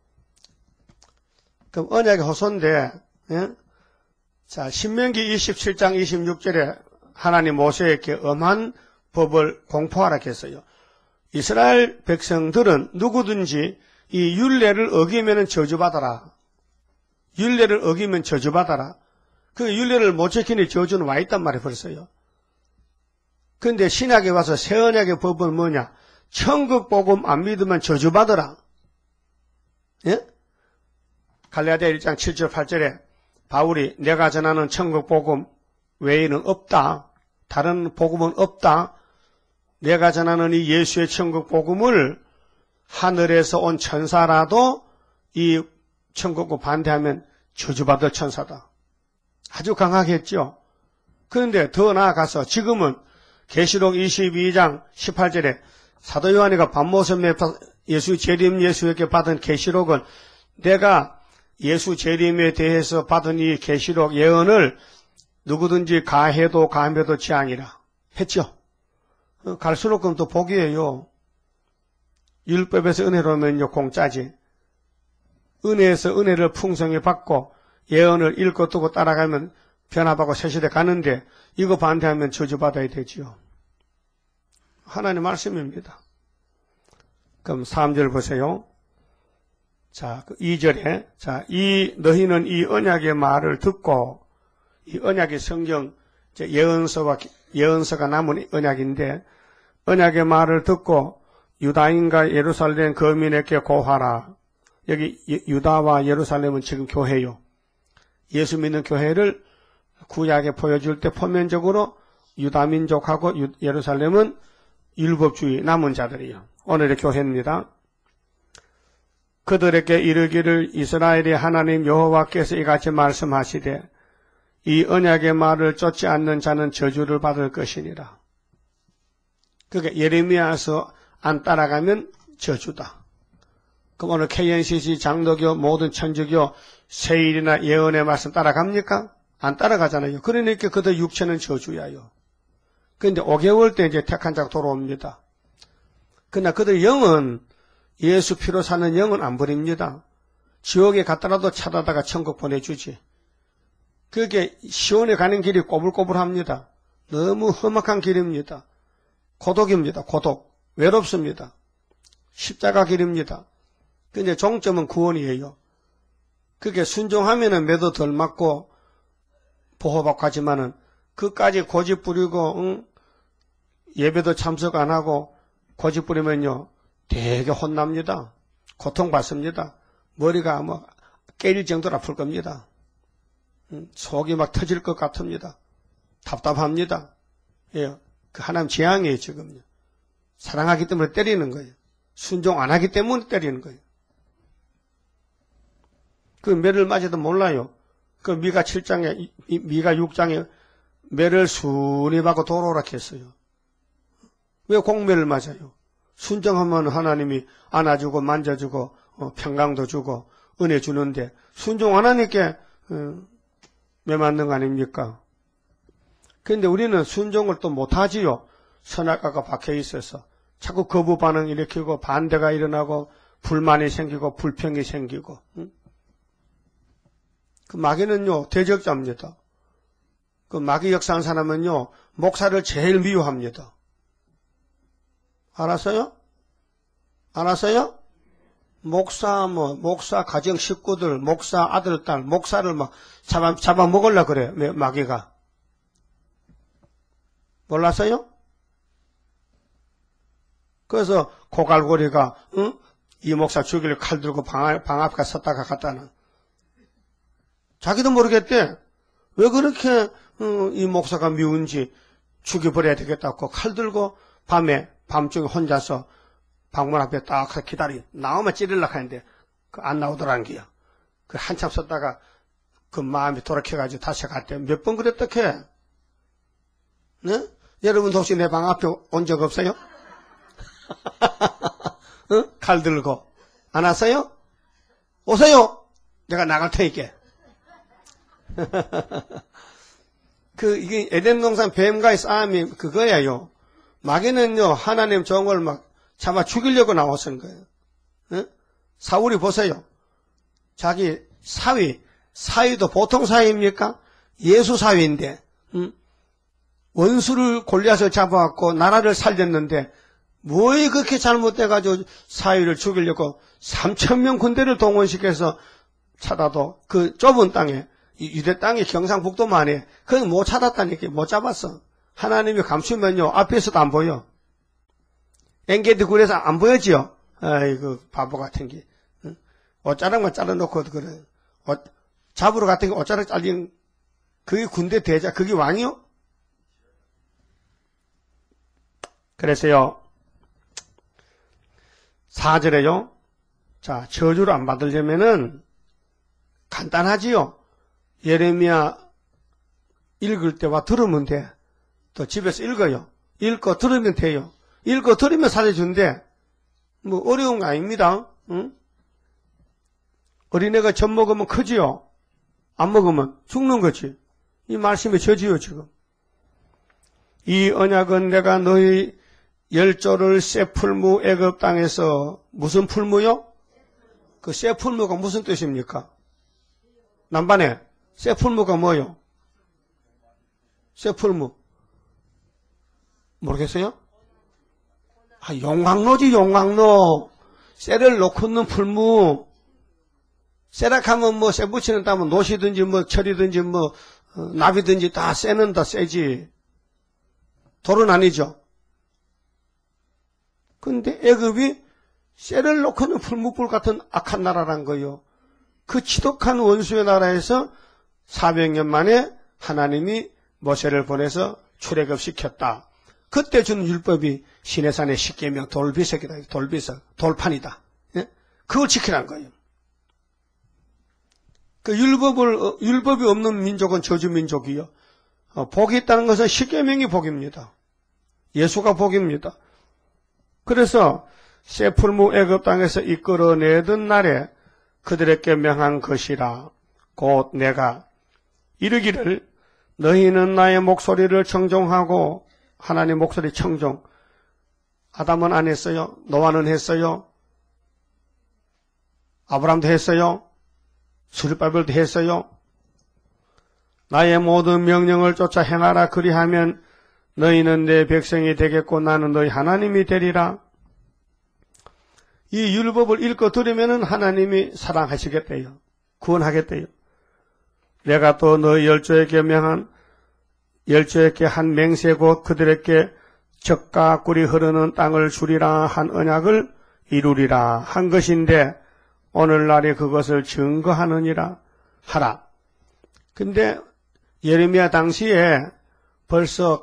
[SPEAKER 1] 그럼 언약의 호소인데 예? 자 신명기 27장 26절에 하나님 모세에게 엄한 법을 공포하라 했어요. 이스라엘 백성들은 누구든지 이 율례를 어기면 저주받아라. 율례를 어기면 저주받아라. 그 율례를 못 지키니 저주는 와 있단 말이에요 벌써요. 그런데 신약에 와서 새 언약의 법은 뭐냐? 천국 복음 안 믿으면 저주받아라. 예? 갈라디아 1장 7절 8절에 바울이 내가 전하는 천국 복음 외에는 없다. 다른 복음은 없다. 내가 전하는 이 예수의 천국 복음을 하늘에서 온 천사라도 이 천국과 반대하면 저주받을 천사다. 아주 강하겠죠. 그런데 더 나아가서 지금은 계시록 22장 18절에 사도 요한이가 밤모섬에 예수 재림 예수에게 받은 계시록은 내가 예수 재림에 대해서 받은 이 계시록 예언을 누구든지 가해도 감해도 지앙이라 했죠. 갈수록 그럼 또 복이에요. 율법에서 은혜로 오면요 공짜지. 은혜에서 은혜를 풍성히 받고 예언을 읽고 뜨고 따라가면 변화받고 새시대 가는데 이거 반대하면 저주받아야 되지요. 하나님 말씀입니다. 그럼 3절 보세요. 자, 2절에 자, 너희는 이 언약의 말을 듣고 이 언약의 성경 예언서가 남은 언약인데 언약의 말을 듣고 유다인과 예루살렘 거민에게 고하라. 여기 유다와 예루살렘은 지금 교회요. 예수 믿는 교회를 구약에 보여줄 때 표면적으로 유다 민족하고 예루살렘은 율법주의 남은 자들이요. 오늘의 교회입니다. 그들에게 이르기를 이스라엘의 하나님 여호와께서 이같이 말씀하시되 이 언약의 말을 쫓지 않는 자는 저주를 받을 것이니라. 그러니까 예레미야서 안 따라가면 저주다. 그럼 오늘 KNCC 장로교 모든 천주교 세일이나 예언의 말씀 따라갑니까? 안 따라가잖아요. 그러니까 그들 육체는 저주야요. 그런데 5개월 때 이제 택한 자가 돌아옵니다. 그러나 그들 영은 예수 피로 사는 영은 안 버립니다. 지옥에 갔더라도 찾아다가 천국 보내주지. 그게 시온에 가는 길이 꼬불꼬불합니다. 너무 험악한 길입니다. 고독입니다. 고독. 외롭습니다. 십자가 길입니다. 근데 종점은 구원이에요. 그게 순종하면은 매도 덜 맞고 보호받고 하지만은 그까지 고집 부리고 예배도 참석 안 하고 고집 부리면요 되게 혼납니다. 고통받습니다. 머리가 뭐 깨질 정도로 아플 겁니다. 속이 막 터질 것 같습니다. 답답합니다. 예, 그 하나님 재앙이에요 지금요. 사랑하기 때문에 때리는 거예요. 순종 안 하기 때문에 때리는 거예요. 그 매를 맞아도 몰라요. 그 미가 7장에 미가 6장에 매를 순히 받고 돌아오라 했어요. 왜 공매를 맞아요? 순종하면 하나님이 안아주고 만져주고 평강도 주고 은혜 주는데 순종 안 하니까 매 맞는 거 아닙니까? 그런데 우리는 순종을 또 못하지요. 선악과가 박혀 있어서 자꾸 거부 반응 일으키고 반대가 일어나고 불만이 생기고 불평이 생기고 그 마귀는요 대적자입니다. 그 마귀 역사한 사람은요 목사를 제일 미워합니다. 알았어요? 알았어요? 목사 가정 식구들, 목사 아들, 딸, 목사를 막 잡아먹으려고 그래요, 마귀가. 몰랐어요? 그래서 고갈고리가, 이 목사 죽이려 칼 들고 방 앞에 섰다가 갔다는. 자기도 모르겠대. 왜 그렇게, 이 목사가 미운지 죽여버려야 되겠다고 칼 들고 밤중에 혼자서 방문 앞에 딱 나오면 찌르려고 하는데, 안 나오더란 게요. 그 한참 섰다가 그 마음이 돌아켜가지고 다시 갔대. 몇 번 그랬다 캐? 네? 여러분도 혹시 내 방 앞에 온 적 없어요? 칼 들고. 안 왔어요? 오세요! 내가 나갈 테니까. 이게 에덴 동산 뱀과의 싸움이 그거예요. 마귀는요, 하나님 종을 막 잡아 죽이려고 나왔은 거예요. 응? 사울이 보세요. 자기 사위도 보통 사위입니까? 예수 사위인데, 원수를 골리앗을 잡아갖고 나라를 살렸는데, 뭐에 그렇게 잘못돼가지고 사위를 죽이려고 3,000명 군대를 동원시켜서 찾아도 그 좁은 땅에, 유대 땅이 경상북도만에, 그건 못 찾았다니까, 못 잡았어. 하나님이 감추면요, 앞에서도 안 보여. 엥게드 굴에서 안 보여지요? 아이고, 바보 같은 게. 옷자락만 잘라놓고, 그래. 잡으러 갔던 게 옷자락 잘린, 그게 군대 대자, 그게 왕이요? 그래서요, 4절에요, 자, 저주를 안 받으려면은, 간단하지요? 예레미야 읽을 때와 들으면 돼. 또 집에서 읽어요. 읽고 들으면 돼요. 읽고 들으면 살려준대. 뭐 어려운 거 아닙니다. 응? 어린애가 젖 먹으면 크지요. 안 먹으면 죽는 거지. 이 말씀이 저지요 지금. 이 언약은 내가 너희 열조를 새 풀무 애굽 땅에서 무슨 풀무요? 그 새 풀무가 무슨 뜻입니까? 남반에 새 풀무가 뭐요? 새 풀무 모르겠어요? 용광로지 용광로. 쇠를 놓고 있는 풀무. 쇠락하면 뭐 쇠 붙이는 다면 노시든지 뭐 철이든지 뭐 나비든지 다 쇠는 다 쇠지. 돌은 아니죠. 근데 애굽이 쇠를 놓고 있는 풀무불 같은 악한 나라란 거예요. 그 지독한 원수의 나라에서 400년 만에 하나님이 모세를 보내서 출애굽시켰다. 그때 준 율법이 시내산의 십계명 돌비석이다. 돌비석, 돌판이다. 예? 그걸 지키라는 거예요. 그 율법이 없는 민족은 저주민족이요. 복이 있다는 것은 십계명이 복입니다. 예수가 복입니다. 그래서 새 풀무 애굽 땅에서 이끌어내던 날에 그들에게 명한 것이라. 곧 내가 이르기를 너희는 나의 목소리를 청종하고. 하나님 목소리 청종. 아담은 안 했어요. 노아는 했어요. 아브라함도 했어요. 스룹바벨도 했어요. 나의 모든 명령을 쫓아 행하라. 그리하면 너희는 내 백성이 되겠고 나는 너희 하나님이 되리라. 이 율법을 읽고 들으면 하나님이 사랑하시겠대요. 구원하겠대요. 내가 또 너희 열조에게 명한 열조에게 한 맹세 곧 그들에게 젖과 꿀이 흐르는 땅을 주리라 한 언약을 이루리라 한 것인데 오늘날에 그것을 증거하느니라 하라. 근데 예레미야 당시에 벌써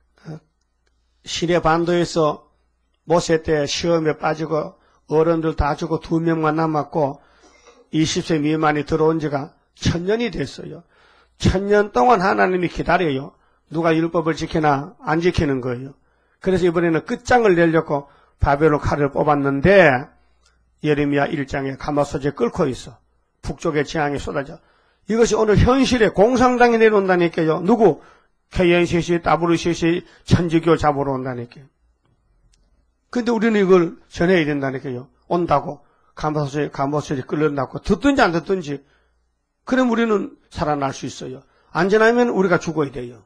[SPEAKER 1] 시내 반도에서 모세 때 시험에 빠지고 어른들 다 죽고 2명만 남았고 20세 미만이 들어온 지가 1000년이 됐어요. 1000년 동안 하나님이 기다려요. 누가 율법을 지키나 안 지키는 거예요. 그래서 이번에는 끝장을 내려고 바벨론 칼을 뽑았는데 예레미야 1장에 가마솥에 끓고 있어. 북쪽의 재앙이 쏟아져. 이것이 오늘 현실에 공산당이 내려온다니까요. 누구? KNCC, WCC, 천주교 잡으러 온다니까요. 근데 우리는 이걸 전해야 된다니까요. 온다고. 가마솥에 끓는다고. 듣든지 안 듣든지. 그럼 우리는 살아날 수 있어요. 안 지나면 우리가 죽어야 돼요.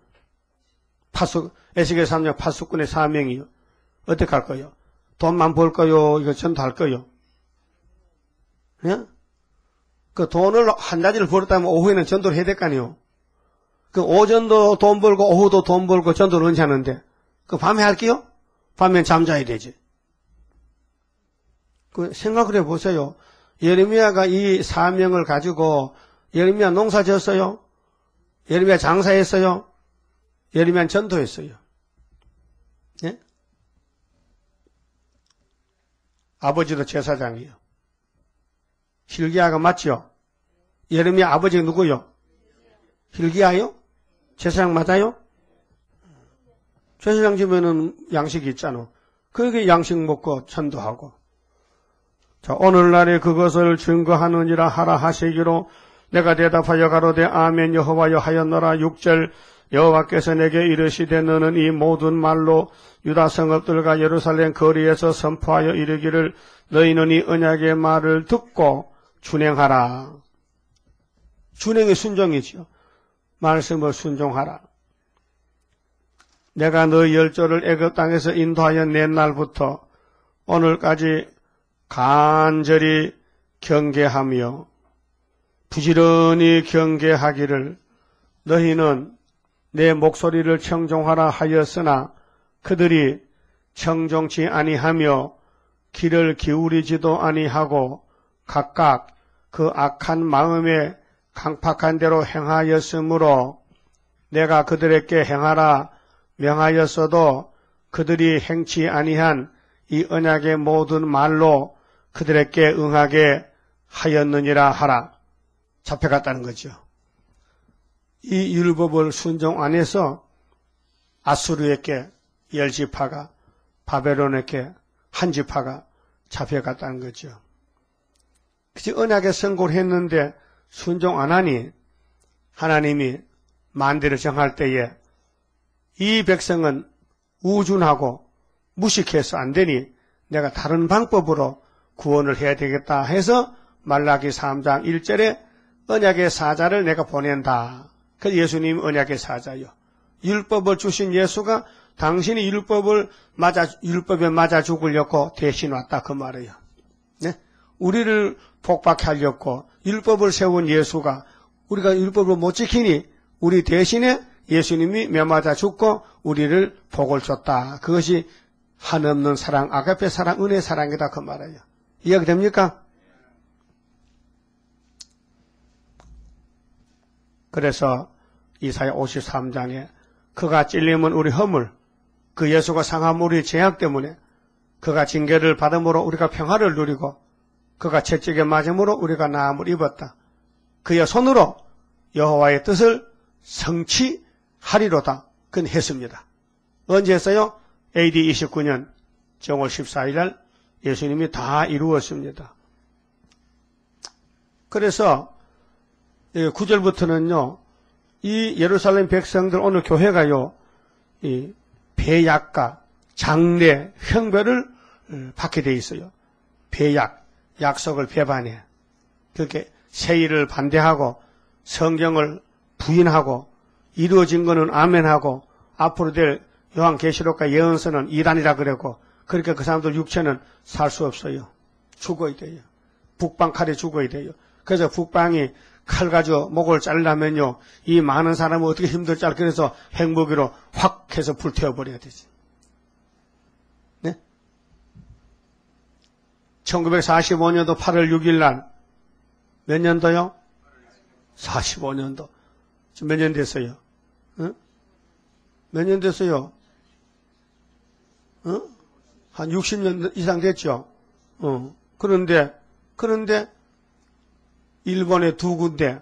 [SPEAKER 1] 에스겔 3장 파수꾼의 사명이요. 어떻게 할 거요? 돈만 벌까요? 이거 전도할 거요? 예? 그 돈을 한 가지를 벌었다면 오후에는 전도를 해야 될 거 아니에요? 그 오전도 돈 벌고 오후도 돈 벌고 전도를 언제 하는데? 그 밤에 할게요? 밤엔 잠자야 되지. 그 생각을 해보세요. 예레미야가 이 사명을 가지고 예레미야 농사 지었어요? 예레미야 장사했어요? 예레미야는 전도했어요. 예? 아버지도 제사장이에요. hil기야가 맞죠? 예레미야 아버지가 누구요? hil기야요? 제사장 맞아요? 제사장 집에는 양식이 있잖아. 그게 양식 먹고 전도하고. 자, 오늘날에 그것을 증거하느니라 하라 하시기로 내가 대답하여 가로되 아멘 여호와여 하였노라. 6절 여호와께서 내게 이르시되 너는 이 모든 말로 유다 성읍들과 예루살렘 거리에서 선포하여 이르기를 너희는 이 언약의 말을 듣고 준행하라. 준행이 순종이지요. 말씀을 순종하라. 내가 너희 열조를 애굽 땅에서 인도하여 낸 날부터 오늘까지 간절히 경계하며 부지런히 경계하기를 너희는 내 목소리를 청종하라 하였으나 그들이 청종치 아니하며 귀를 기울이지도 아니하고 각각 그 악한 마음에 강팍한 대로 행하였으므로 내가 그들에게 행하라 명하였어도 그들이 행치 아니한 이 언약의 모든 말로 그들에게 응하게 하였느니라 하라. 잡혀갔다는 거죠. 이 율법을 순종 안 해서 아수르에게 10지파가 바벨론에게 한 지파가 잡혀갔다는 거죠. 그치, 언약의 선고를 했는데 순종 안 하니 하나님이 만대를 정할 때에 이 백성은 우준하고 무식해서 안 되니 내가 다른 방법으로 구원을 해야 되겠다 해서 말라기 3장 1절에 언약의 사자를 내가 보낸다. 그래서 예수님이 언약의 사자요. 율법을 주신 예수가 당신이 율법에 맞아 죽으려고 대신 왔다 그 말이에요. 네? 우리를 복받게 하려고 율법을 세운 예수가 우리가 율법을 못 지키니 우리 대신에 예수님이 매맞아 죽고 우리를 복을 줬다. 그것이 한없는 사랑, 아가페 사랑, 은혜 사랑이다 그 말이에요. 이해가 됩니까? 그래서 이사야 53장에 그가 찔림은 우리 허물, 그 예수가 상함 우리 죄악 때문에 그가 징계를 받음으로 우리가 평화를 누리고 그가 채찍에 맞음으로 우리가 나음을 입었다. 그의 손으로 여호와의 뜻을 성취하리로다. 그건 했습니다. 언제 했어요? AD 29년 정월 14일 날 예수님이 다 이루었습니다. 그래서 9절부터는요. 이 예루살렘 백성들 오늘 교회가요. 이 배약과 장례, 형벌을 받게 돼 있어요. 배약, 약속을 배반해. 그렇게 세일을 반대하고 성경을 부인하고 이루어진 것은 아멘하고 앞으로 될 요한계시록과 예언서는 이단이라 그랬고 그렇게 그 사람들 육체는 살 수 없어요. 죽어야 돼요. 북방 칼에 죽어야 돼요. 그래서 북방이 칼 가지고 목을 자르려면요. 이 많은 사람은 어떻게 힘들지 않을까 그래서 핵무기로 확 해서 불태워버려야 되지. 네? 1945년도 8월 6일 날 몇 년도요? 45년도. 지금 몇 년 됐어요? 응? 몇 년 됐어요? 응? 한 60년 이상 됐죠? 그런데 일본의 두 군데,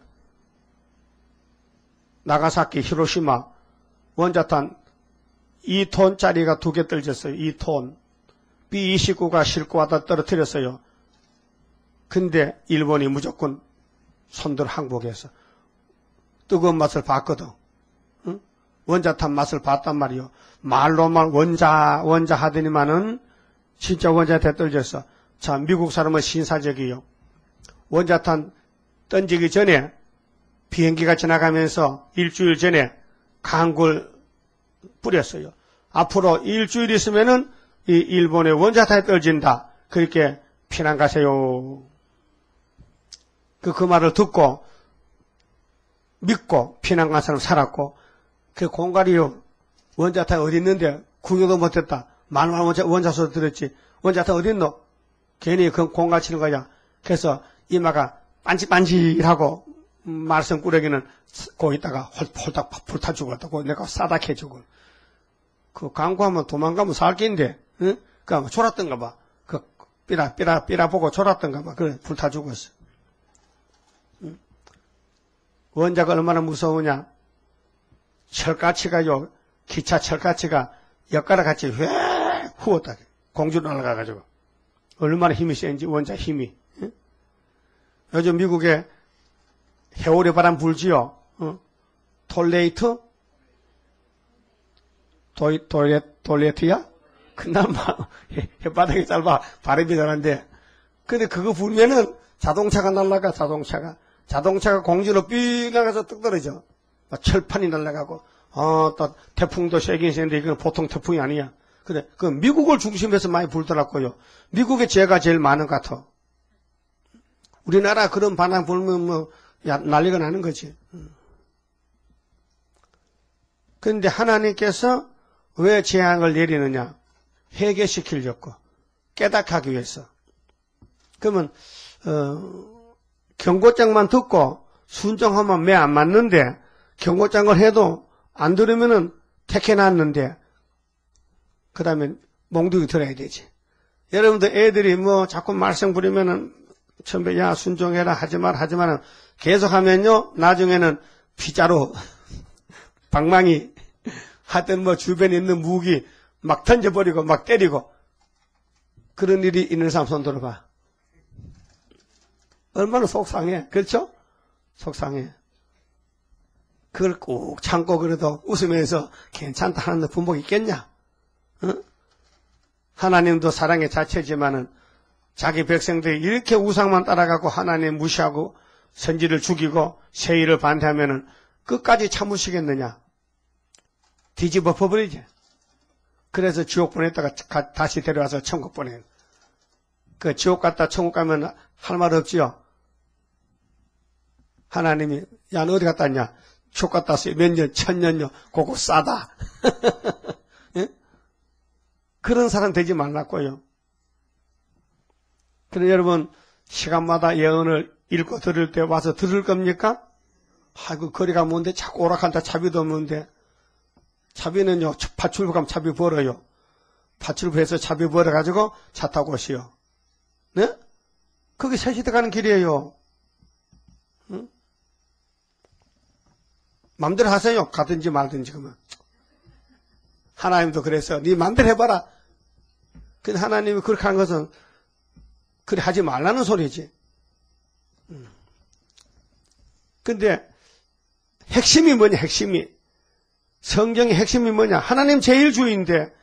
[SPEAKER 1] 나가사키, 히로시마, 원자탄 2톤짜리가 2개 떨어졌어요. 2톤. B-29가 싣고 와다 떨어뜨렸어요. 근데 일본이 무조건 손들 항복해서 뜨거운 맛을 봤거든. 응? 원자탄 맛을 봤단 말이요. 말로만 원자 하더니만은 진짜 원자탄 떨어졌어. 자, 미국 사람은 신사적이요. 원자탄 던지기 전에 비행기가 지나가면서 일주일 전에 강굴 뿌렸어요. 앞으로 일주일 있으면은 이 일본의 원자탄이 떨어진다. 그렇게 피난 가세요. 그 말을 듣고 믿고 피난 간 사람 살았고 그 공갈이요. 원자탄 어디 있는데 구경도 못했다. 말만 원자소 들었지. 원자탄 어디 있노? 괜히 그 공갈 치는 거야. 그래서 이마가 반질반질하고 말썽꾸러기는 고 있다가 홀딱 불타 죽었다고 내가 싸닥해 죽어. 그 강구하면 도망가면 살 낀데, 응? 그 졸았던가 봐. 그 삐라 보고 졸았던가 봐. 그래 불타 죽었어. 응? 원자가 얼마나 무서우냐? 철가치가요. 기차 철가치가 엿가락같이 회 후었다. 공주로 날아가가지고 얼마나 힘이 센지 원자 힘이. 응? 요즘 미국에 해오리 바람 불지요. 톨레이트? 돌레트야? 그날 막 햇바닥이 짧아 바람이 잘한데 근데 그거 불면은 자동차가 날아가. 자동차가 공주로 삐 나가서 뚝 떨어져. 철판이 날아가고 또 태풍도 세긴 세는데 이건 보통 태풍이 아니야. 근데 그 미국을 중심에서 많이 불더라고요. 미국에 죄가 제일 많은 것 같아. 우리나라 그런 바람 불면 뭐 난리가 나는 거지. 그런데 하나님께서 왜 재앙을 내리느냐? 회개시키려고, 깨닫게 하기 위해서. 그러면 경고장만 듣고 순종하면 매 안 맞는데 경고장을 해도 안 들으면은 택해놨는데 그 다음에 몽둥이 들어야 되지. 여러분들 애들이 뭐 자꾸 말썽 부리면은 처음에 야 순종해라 하지마는 계속하면요 나중에는 피자로 방망이 하여튼 뭐 주변에 있는 무기 막 던져버리고 막 때리고 그런 일이 있는 사람 손 들어봐. 얼마나 속상해. 그렇죠? 속상해. 그걸 꼭 참고 그래도 웃으면서 괜찮다 하는 분복 있겠냐? 어? 하나님도 사랑의 자체지만은 자기 백성들이 이렇게 우상만 따라가고 하나님 무시하고 선지를 죽이고 세일을 반대하면은 끝까지 참으시겠느냐? 뒤집어 퍼버리지. 그래서 지옥 보냈다가 다시 데려와서 천국 보내. 그 지옥 갔다 천국 가면 할 말 없지요? 하나님이, 야, 너 어디 갔다 왔냐? 지옥 갔다 왔어요. 몇 년, 1000년요. 그거 싸다. 예? 그런 사람 되지 말라고요. 그럼 여러분, 시간마다 예언을 읽고 들을 때 와서 들을 겁니까? 아이고, 거리가 먼데 자꾸 오락한다. 차비도 없는데. 차비는요, 파출부 가면 차비 벌어요. 파출부에서 차비 벌어가지고 차 타고 오시오. 네? 그게 새시대 가는 길이에요. 응? 맘대로 하세요. 가든지 말든지 그러면. 하나님도 그래서 네 맘대로 해봐라. 근데 하나님이 그렇게 한 것은 그래 하지 말라는 소리지. 근데 핵심이 뭐냐, 핵심이. 성경의 핵심이 뭐냐. 하나님 제일주의인데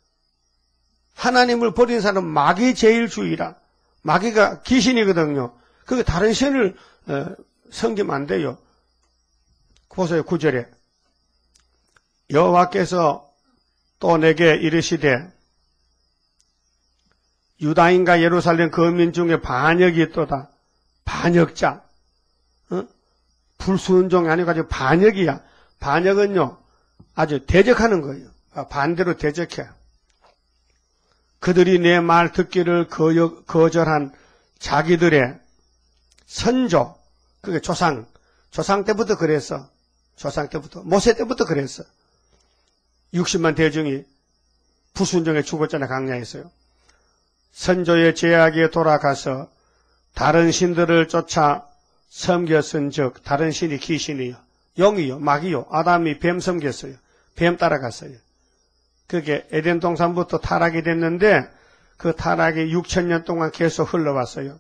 [SPEAKER 1] 하나님을 버린 사람은 마귀 제일주의라. 마귀가 귀신이거든요. 그게 다른 신을 섬기면 안 돼요. 보세요. 9절에 여호와께서 또 내게 이르시되 유다인과 예루살렘 거민 중에 반역이 있도다. 반역자. 불순종이 아니고 반역이야. 반역은요 아주 대적하는 거예요. 반대로 대적해. 그들이 내 말 듣기를 거절한 자기들의 선조, 그게 조상 때부터 그랬어. 조상 때부터, 모세 때부터 그랬어. 60만 대중이 불순종에 죽었잖아, 강야에서요. 선조의 죄악에 돌아가서 다른 신들을 쫓아 섬겼은즉, 다른 신이 귀신이요, 용이요, 마귀요, 아담이 뱀 섬겼어요. 뱀 따라갔어요. 그게 에덴 동산부터 타락이 됐는데 그 타락이 6000년 동안 계속 흘러왔어요.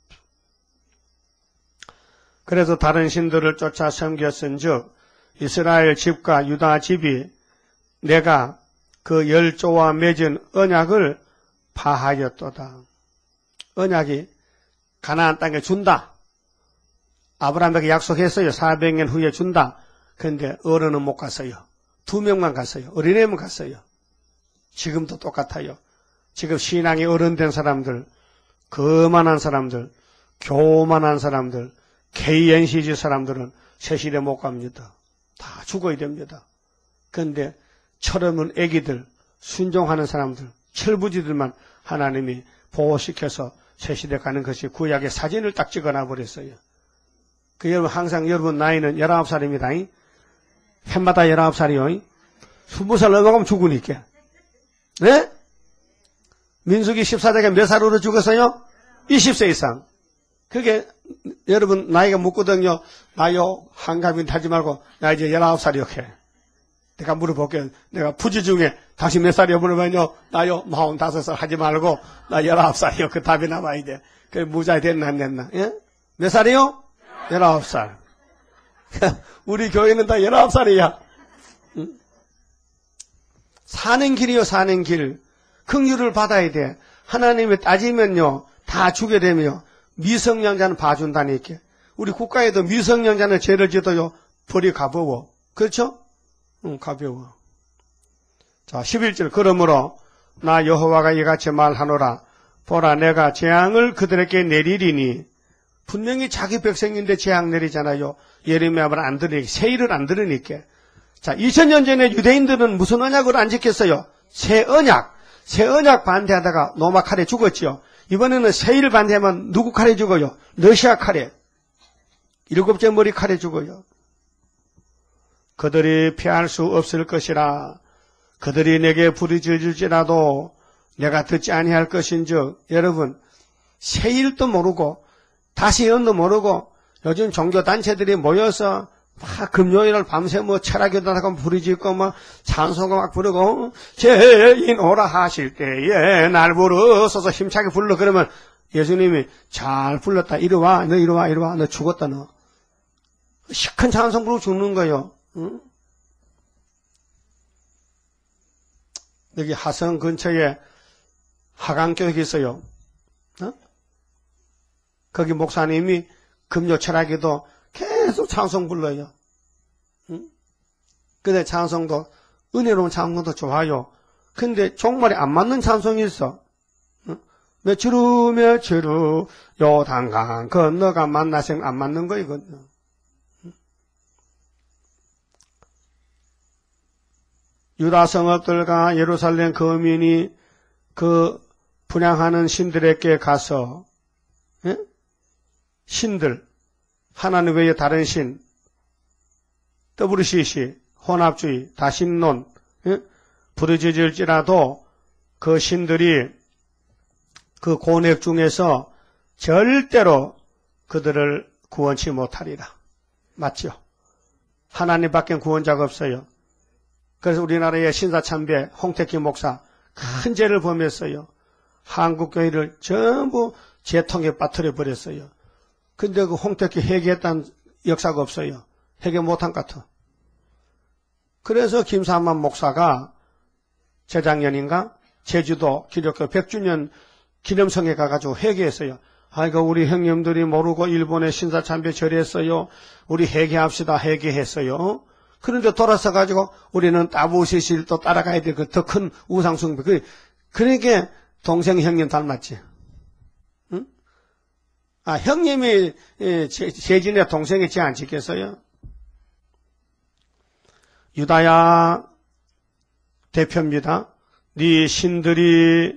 [SPEAKER 1] 그래서 다른 신들을 쫓아 섬겼은즉 이스라엘 집과 유다 집이 내가 그 열조와 맺은 언약을 파하였도다. 언약이 가나안 땅에 준다. 아브라함에게 약속했어요. 400년 후에 준다. 그런데 어른은 못 갔어요. 2명만 갔어요. 어린애만 갔어요. 지금도 똑같아요. 지금 신앙이 어른된 사람들, 거만한 사람들, 교만한 사람들, KNCG 사람들은 새시대 못 갑니다. 다 죽어야 됩니다. 그런데 철없는 애기들, 순종하는 사람들, 철부지들만 하나님이 보호시켜서 새시대 가는 것이 구약의 사진을 딱 찍어놔 버렸어요. 그 여러분 항상 여러분 나이는 19살입니다. 해마다 19살이요. 20살 넘어가면 죽으니까. 네? 민수기 14장에 몇 살으로 죽었어요? 20세 이상. 그게 여러분 나이가 묻거든요. 나요 한가빈 하지 말고 나 이제 19살이요. 내가 물어볼게요. 내가 부지 중에 당신 몇 살이요? 물어보면요. 나요 45살 하지 말고 나 19살이요. 그 답이 나와야 돼. 그 무자히 됐나 안 됐나? 예? 몇 살이요? 19살. 우리 교회는 다 19살이야. 응? 사는 길이요, 사는 길. 긍휼을 받아야 돼. 하나님이 따지면요, 다 주게 되며 미성년자는 봐준다니까. 우리 국가에도 미성년자는 죄를 지어도요, 벌이 가벼워. 그렇죠? 응, 가벼워. 자, 11절. 그러므로 나 여호와가 이같이 말하노라. 보라, 내가 재앙을 그들에게 내리리니. 분명히 자기 백성인데 재앙 내리잖아요. 예레미야를 안 들으니까, 세일을 안 들으니까. 자, 2000년 전에 유대인들은 무슨 언약을 안 지켰어요? 새 언약 반대하다가 로마 칼에 죽었죠. 이번에는 세일 반대하면 누구 칼에 죽어요? 러시아 칼에. 7째 머리 칼에 죽어요. 그들이 피할 수 없을 것이라. 그들이 내게 부르짖을지라도 내가 듣지 아니할 것인즉. 여러분, 세일도 모르고 다시 예언도 모르고 요즘 종교단체들이 모여서 막 금요일날 밤새 뭐 철학교다가 부르짖고 막 찬송가 막 부르고 죄인 오라 하실 때에 날 부르소서 힘차게 불러. 그러면 예수님이 잘 불렀다. 이리 와. 너 이리 와. 이리 와. 너 죽었다 너. 시큰 찬송 부르고 죽는 거예요. 응? 여기 하성 근처에 하강교회가 있어요. 어? 거기 목사님이 금요 철학에도 계속 찬송 불러요. 응? 근데 찬송도 은혜로운 찬송도 좋아요. 근데 종말에 안 맞는 찬송이 있어. 응? 며칠후 요단강 건너가 만나생 안 맞는 거 이거든요. 유다 성읍들과 예루살렘 거민이 그 분향하는 신들에게 가서 신들 하나님 외에 다른 신 WCC 혼합주의 다신론 부르짖을지라도 그 신들이 그 고뇌 중에서 절대로 그들을 구원치 못하리라. 맞죠? 하나님밖에 구원자가 없어요. 그래서 우리나라의 신사참배 홍택기 목사 큰 죄를 범했어요. 한국교회를 전부 재통에 빠뜨려 버렸어요. 근데 그 홍택기 회개했다는 역사가 없어요. 회개 못한 것 같아. 그래서 김삼만 목사가 재작년인가 제주도 기독교 100주년 기념성에 가가지고 회개했어요. 아이고 우리 형님들이 모르고 일본에 신사참배 절했어요. 우리 회개합시다. 회개했어요. 그런데 돌아서 가지고 우리는 WCC를 또 따라가야 돼. 그 더 큰 우상숭배. 그러니까 동생 형님 닮았지. 응? 아 형님이 재진의 동생이 죄 안 지켰어요? 유다야 대표입니다. 네 신들이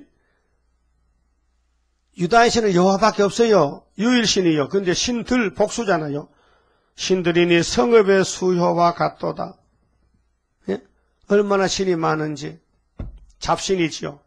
[SPEAKER 1] 유다의 신은 여호와밖에 없어요. 유일신이요. 근데 신들 복수잖아요. 신들이 네 성읍의 수효와 같도다. 예? 얼마나 신이 많은지. 잡신이지요.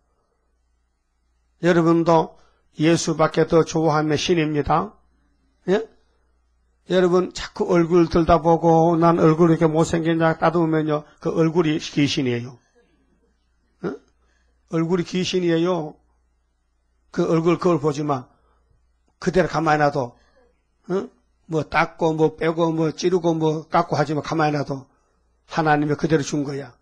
[SPEAKER 1] 여러분도 예수밖에 더 좋아하면 신입니다. 예? 여러분 자꾸 얼굴 들다보고 난 얼굴이 이렇게 못생겼냐 따듬으면요. 그 얼굴이 귀신이에요. 예? 얼굴이 귀신이에요. 그 얼굴 그걸 보지 마. 그대로 가만히 놔둬. 예? 뭐 닦고 뭐 빼고 뭐 찌르고 뭐 깎고 하지만 가만히 놔둬. 하나님이 그대로 준 거야.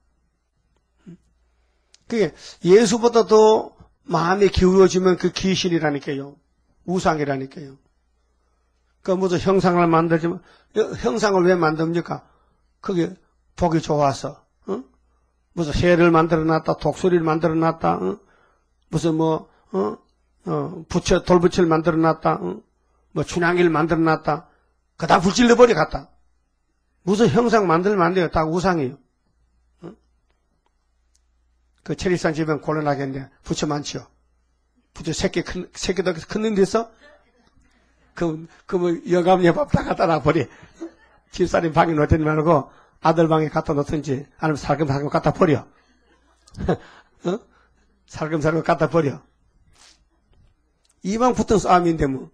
[SPEAKER 1] 그게 예수보다 더 마음이 기울어지면 그 귀신이라니까요. 우상이라니까요. 그 무슨 형상을 만들지만 형상을 왜 만듭니까? 그게 보기 좋아서. 어? 무슨 새를 만들어놨다, 독수리를 만들어놨다, 어? 무슨 뭐 부처 돌부처를 만들어놨다, 어? 뭐 춘향이를 만들어놨다. 그다 불질러버려 갔다. 무슨 형상 만들면 안 돼요. 다 우상이에요. 어? 그 체리산 집엔 곤란하겠네. 부처 많지요. 부처 새끼도 큰 데서 뭐 여감 여밥 다 갖다 놔버려. 집사님 방에 놓든지 말고 아들 방에 갖다 놓든지 아니면 살금살금 갖다 버려. 어? 살금살금 갖다 버려. 이방 붙은 싸움인데 뭐.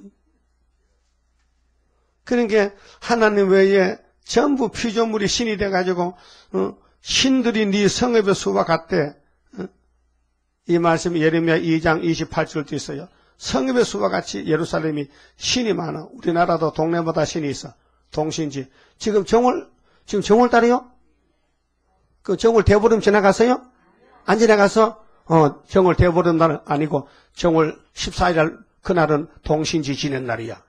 [SPEAKER 1] 그러니까 하나님 외에 전부 피조물이 신이 돼가지고 신들이 네 성읍의 수와 같대. 이 말씀이 예레미야 2장 28절도 있어요. 성읍의 수와 같이 예루살렘이 신이 많아. 우리나라도 동네마다 신이 있어. 동신지. 지금 정월달이요? 그 정월 대보름 지나갔어요? 안 지나가서? 정월 대보름 날은 아니고 정월 14일 그날은 동신지 지낸 날이야.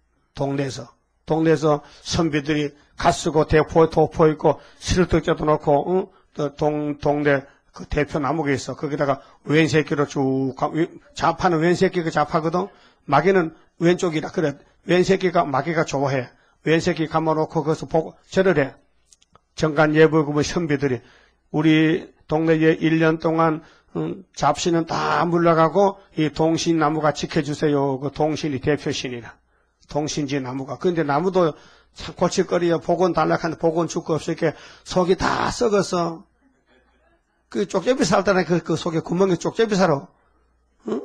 [SPEAKER 1] 동네에서 선비들이 갓 쓰고 대포에 도포 있고 실떡져도 놓고 동네 그 대표 나무가 있어. 거기다가 왼새끼로 쭉 좌파는 왼새끼가 좌파거든. 마귀는 왼쪽이라 그래. 왼새끼가 마귀가 좋아해. 왼새끼 감아놓고 거기서 보고 절을 해. 정간 예불구분 선비들이 우리 동네에 1년 동안 잡신은 다 물러가고 이 동신나무가 지켜주세요. 그 동신이 대표신이라. 동신지 나무가. 그런데 나무도 참 골칫거리야. 복원 단락한데 복원 죽고 없으니까 속이 다 썩어서. 그 쪽제비 살다가 그 속에 구멍에 쪽제비 살아. 응?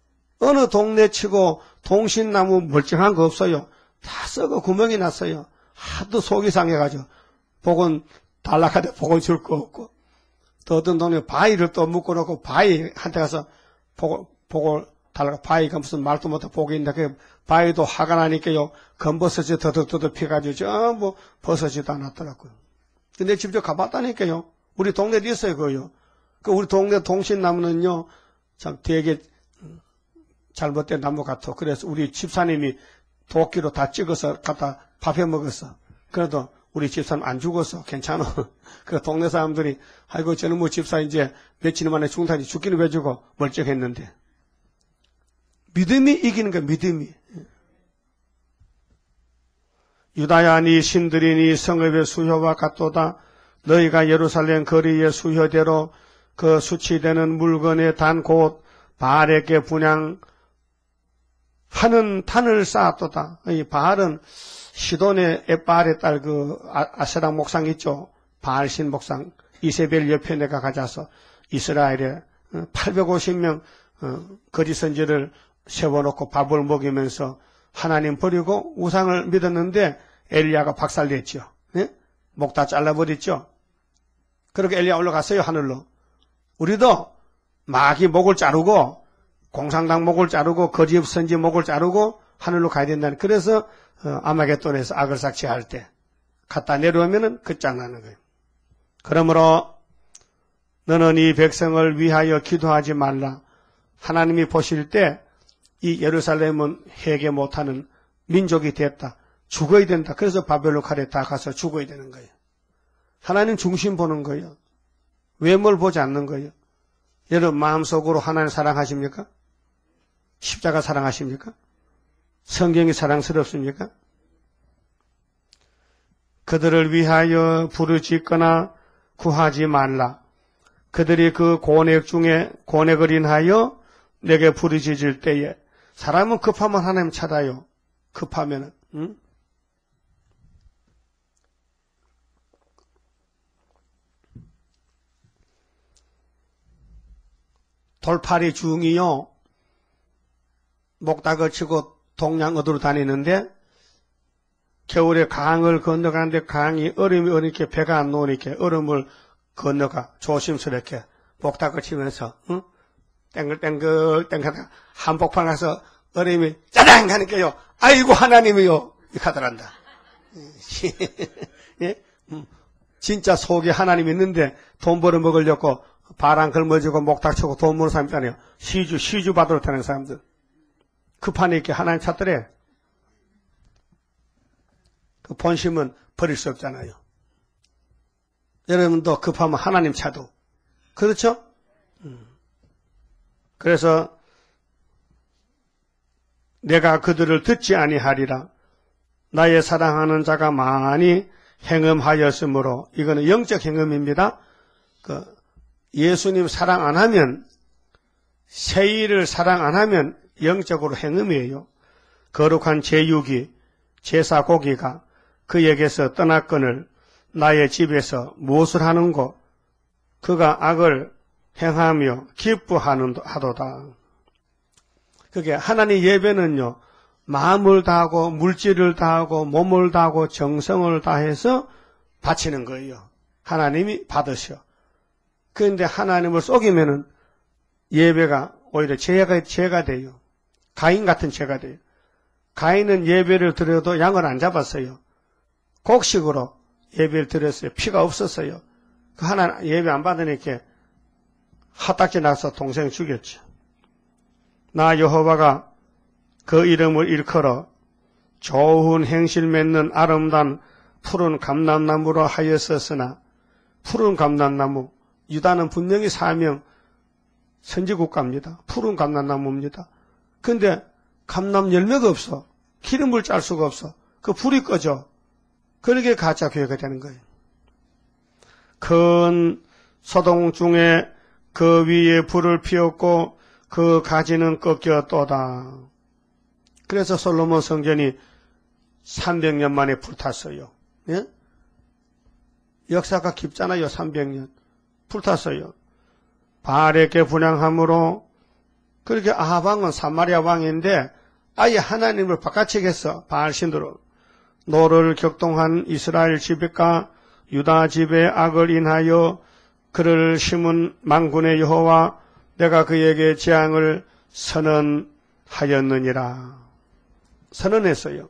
[SPEAKER 1] 어느 동네 치고 동신나무 멀쩡한 거 없어요. 다 썩어 구멍이 났어요. 하도 속이 상해가지고 복은 달라카대 복은 줄 거 없고 또 어떤 동네 바위를 또 묶어놓고 바위한테 가서 복을 달라가 바위가 무슨 말도 못해 복이 있는데 그 바위도 화가 나니까요 검버섯이 더덕더덕 피가지고 전부 버섯이도 안 났더라고요. 근데 직접 가봤다니까요. 우리 동네에 있어요 그거요. 그 우리 동네 동신나무는요 참 되게 잘못된 나무 같아. 그래서 우리 집사님이 도끼로 다 찍어서 갖다 밥해 먹었어. 그래도 우리 집사님 안 죽었어. 괜찮아. 그 동네 사람들이 아이고 저는 뭐 집사 이제 며칠 만에 죽다니 죽기는 왜 죽어 멀쩡했는데. 믿음이 이기는 거야. 믿음이. 유다야 니 신들이 니 성읍의 수효와 같도다. 너희가 예루살렘 거리의 수효대로 그 수치되는 물건의 단 곧 바알에게 분향하는 단을 쌓았도다. 이 바알은 시돈의 에바알의 딸 그 아세라 목상 있죠. 바알신 목상 이세벨 옆에 내가 가져서 이스라엘에 850명 거짓 선지를 세워놓고 밥을 먹이면서 하나님 버리고 우상을 믿었는데 엘리야가 박살냈죠. 네? 목 다 잘라버렸죠. 그렇게 엘리야 올라갔어요 하늘로. 우리도 마귀 목을 자르고 공산당 목을 자르고 거짓 선지 목을 자르고 하늘로 가야 된다는. 그래서 아마겟돈에서 악을 삭제할 때 갖다 내려오면은 끝장나는 거예요. 그러므로 너는 이 백성을 위하여 기도하지 말라. 하나님이 보실 때 이 예루살렘은 회개 못하는 민족이 됐다. 죽어야 된다. 그래서 바벨론 칼에 다 가서 죽어야 되는 거예요. 하나님 중심 보는 거예요. 외모를 보지 않는 거예요. 여러분 마음속으로 하나님 사랑하십니까? 십자가 사랑하십니까? 성경이 사랑스럽습니까? 그들을 위하여 부르짖거나 구하지 말라. 그들이 그 고뇌 중에 고뇌를 인하여 내게 부르짖을 때에 사람은 급하면 하나님 찾아요. 급하면은. 응? 돌팔이 중이요. 목닥을 치고 동양 어디로 다니는데 겨울에 강을 건너가는데 강이 얼음이 어니까 배가 안 놓으니까 얼음을 건너가 조심스럽게 목닥을 치면서 응? 땡글땡글 땡글하다가 한복판 가서 얼음이 짜장 하니까요. 아이고 하나님이요. 이렇게 하더란다. 예? 진짜 속에 하나님 있는데 돈 벌어 먹으려고 바람 걸머지고 목닥 치고 돈 버는 사람 있잖아요. 시주 받으러 타는 사람들. 급하니까 하나님 찾더래. 그 본심은 버릴 수 없잖아요. 여러분도 급하면 하나님 찾도. 그렇죠? 그래서 내가 그들을 듣지 아니하리라. 나의 사랑하는 자가 많이 행음하였으므로 이거는 영적 행음입니다. 예수님 사랑 안 하면 세일을 사랑 안 하면 영적으로 행음이에요. 거룩한 제육이 제사 고기가 그에게서 떠났거늘 나의 집에서 무엇을 하는고 그가 악을 행하며 기뻐하도다. 그게 하나님 예배는요. 마음을 다하고 물질을 다하고 몸을 다하고 정성을 다해서 바치는 거예요. 하나님이 받으셔. 그런데 하나님을 속이면은 예배가 오히려 죄가 돼요. 가인 같은 죄가 돼요. 가인은 예배를 드려도 양을 안 잡았어요. 곡식으로 예배를 드렸어요. 피가 없었어요. 그 하나님 예배 안 받으니까 핫딱지 나서 동생 죽였죠. 나 여호와가 그 이름을 일컬어 좋은 행실 맺는 아름다운 푸른 감람나무로 하였었으나 푸른 감람나무 유다는 분명히 사명 선지국가입니다. 푸른 감람나무입니다. 근데 감람 열매가 없어. 기름을 짤 수가 없어. 그 불이 꺼져. 그러게 가짜 교회가 되는 거예요. 큰 소동 중에 그 위에 불을 피웠고 그 가지는 꺾였도다. 그래서 솔로몬 성전이 300년 만에 불탔어요. 예? 역사가 깊잖아요. 300년. 불탔어요. 바알에게 분향함으로 그렇게 아합 왕은 사마리아 왕인데 아예 하나님을 바깥치겠어. 바알 신으로. 노를 격동한 이스라엘 집과 유다 집의 악을 인하여 그를 심은 만군의 여호와 내가 그에게 재앙을 선언하였느니라. 선언했어요.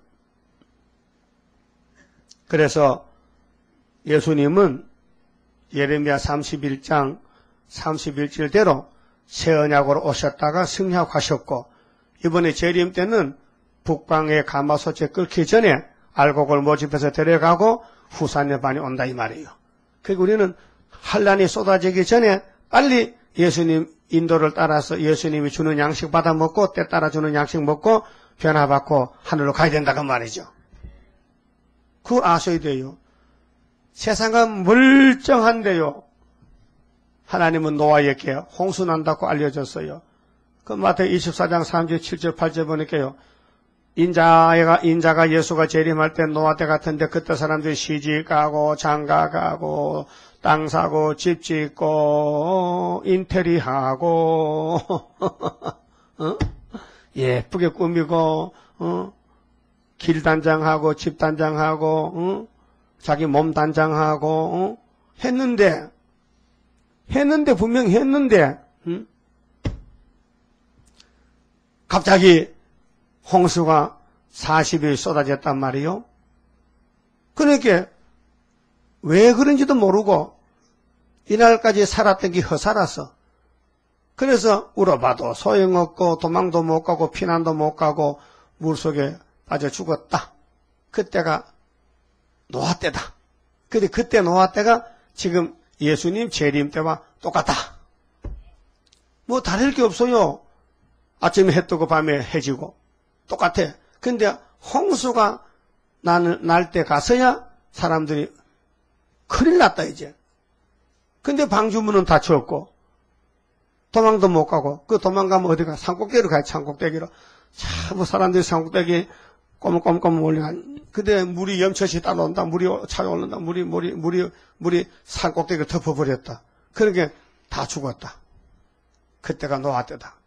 [SPEAKER 1] 그래서 예수님은 예레미야 31장 31절대로 새 언약으로 오셨다가 승리하셨고 이번에 재림 때는 북방의 가마솥에 끓기 전에 알곡을 모집해서 데려가고 후산의 반이 온다 이 말이에요. 그리고 우리는 환란이 쏟아지기 전에 빨리 예수님 인도를 따라서 예수님이 주는 양식 받아 먹고 때 따라 주는 양식 먹고 변화받고 하늘로 가야 된다 그 말이죠. 그걸 아셔야 돼요. 세상은 멀쩡한데요. 하나님은 노아에게 홍수 난다고 알려줬어요. 그 마태복음 24장 3절 7절 8절 보니까요. 인자가 예수가 재림할 때 노아 때 같은데 그때 사람들이 시집가고 장가가고 땅 사고 집 짓고 인테리하고 예쁘게 꾸미고 길 단장하고 집 단장하고 자기 몸 단장하고 했는데 분명히 했는데 갑자기 홍수가 40일 쏟아졌단 말이요. 그러니까 왜 그런지도 모르고 이날까지 살았던 게 허살아서 그래서 울어봐도 소용없고 도망도 못 가고 피난도 못 가고 물속에 빠져 죽었다. 그때가 노아 때다. 근데 그때 노아 때가 지금 예수님 재림 때와 똑같다. 뭐 다를 게 없어요. 아침에 해 뜨고 밤에 해 지고 똑같아. 근데 홍수가 날 때 가서야 사람들이 큰일 났다 이제. 근데 방주문은 닫혔고 도망도 못 가고 그 도망가면 어디가 산꼭대기로 가요. 산꼭대기로. 참 사람들이 산꼭대기 꼬물꼬물 올라간. 근데 물이 염천시 따라온다. 물이 차올른다. 물이 산꼭대기를 덮어버렸다. 그러게 다 죽었다. 그때가 노아 때다.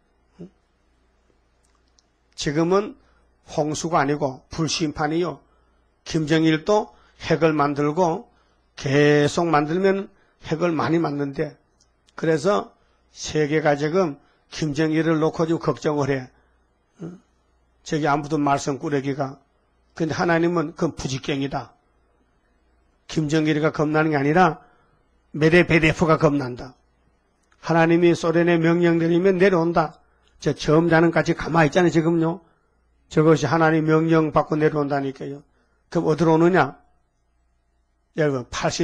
[SPEAKER 1] 지금은 홍수가 아니고 불심판이요. 김정일도 핵을 만들고 계속 만들면 핵을 많이 만드는데 그래서 세계가 지금 김정일을 놓고 지금 걱정을 해. 저기 아무도 말썽꾸러기가. 근데 하나님은 그건 부직경이다. 김정일이가 겁나는 게 아니라 메데베데프가 겁난다. 하나님이 소련에 명령 내리면 내려온다. 저 점자는 같이 가만히 있잖아요, 지금요. 저것이 하나님 명령 받고 내려온다니까요. 그럼 어디로 오느냐? 여러분,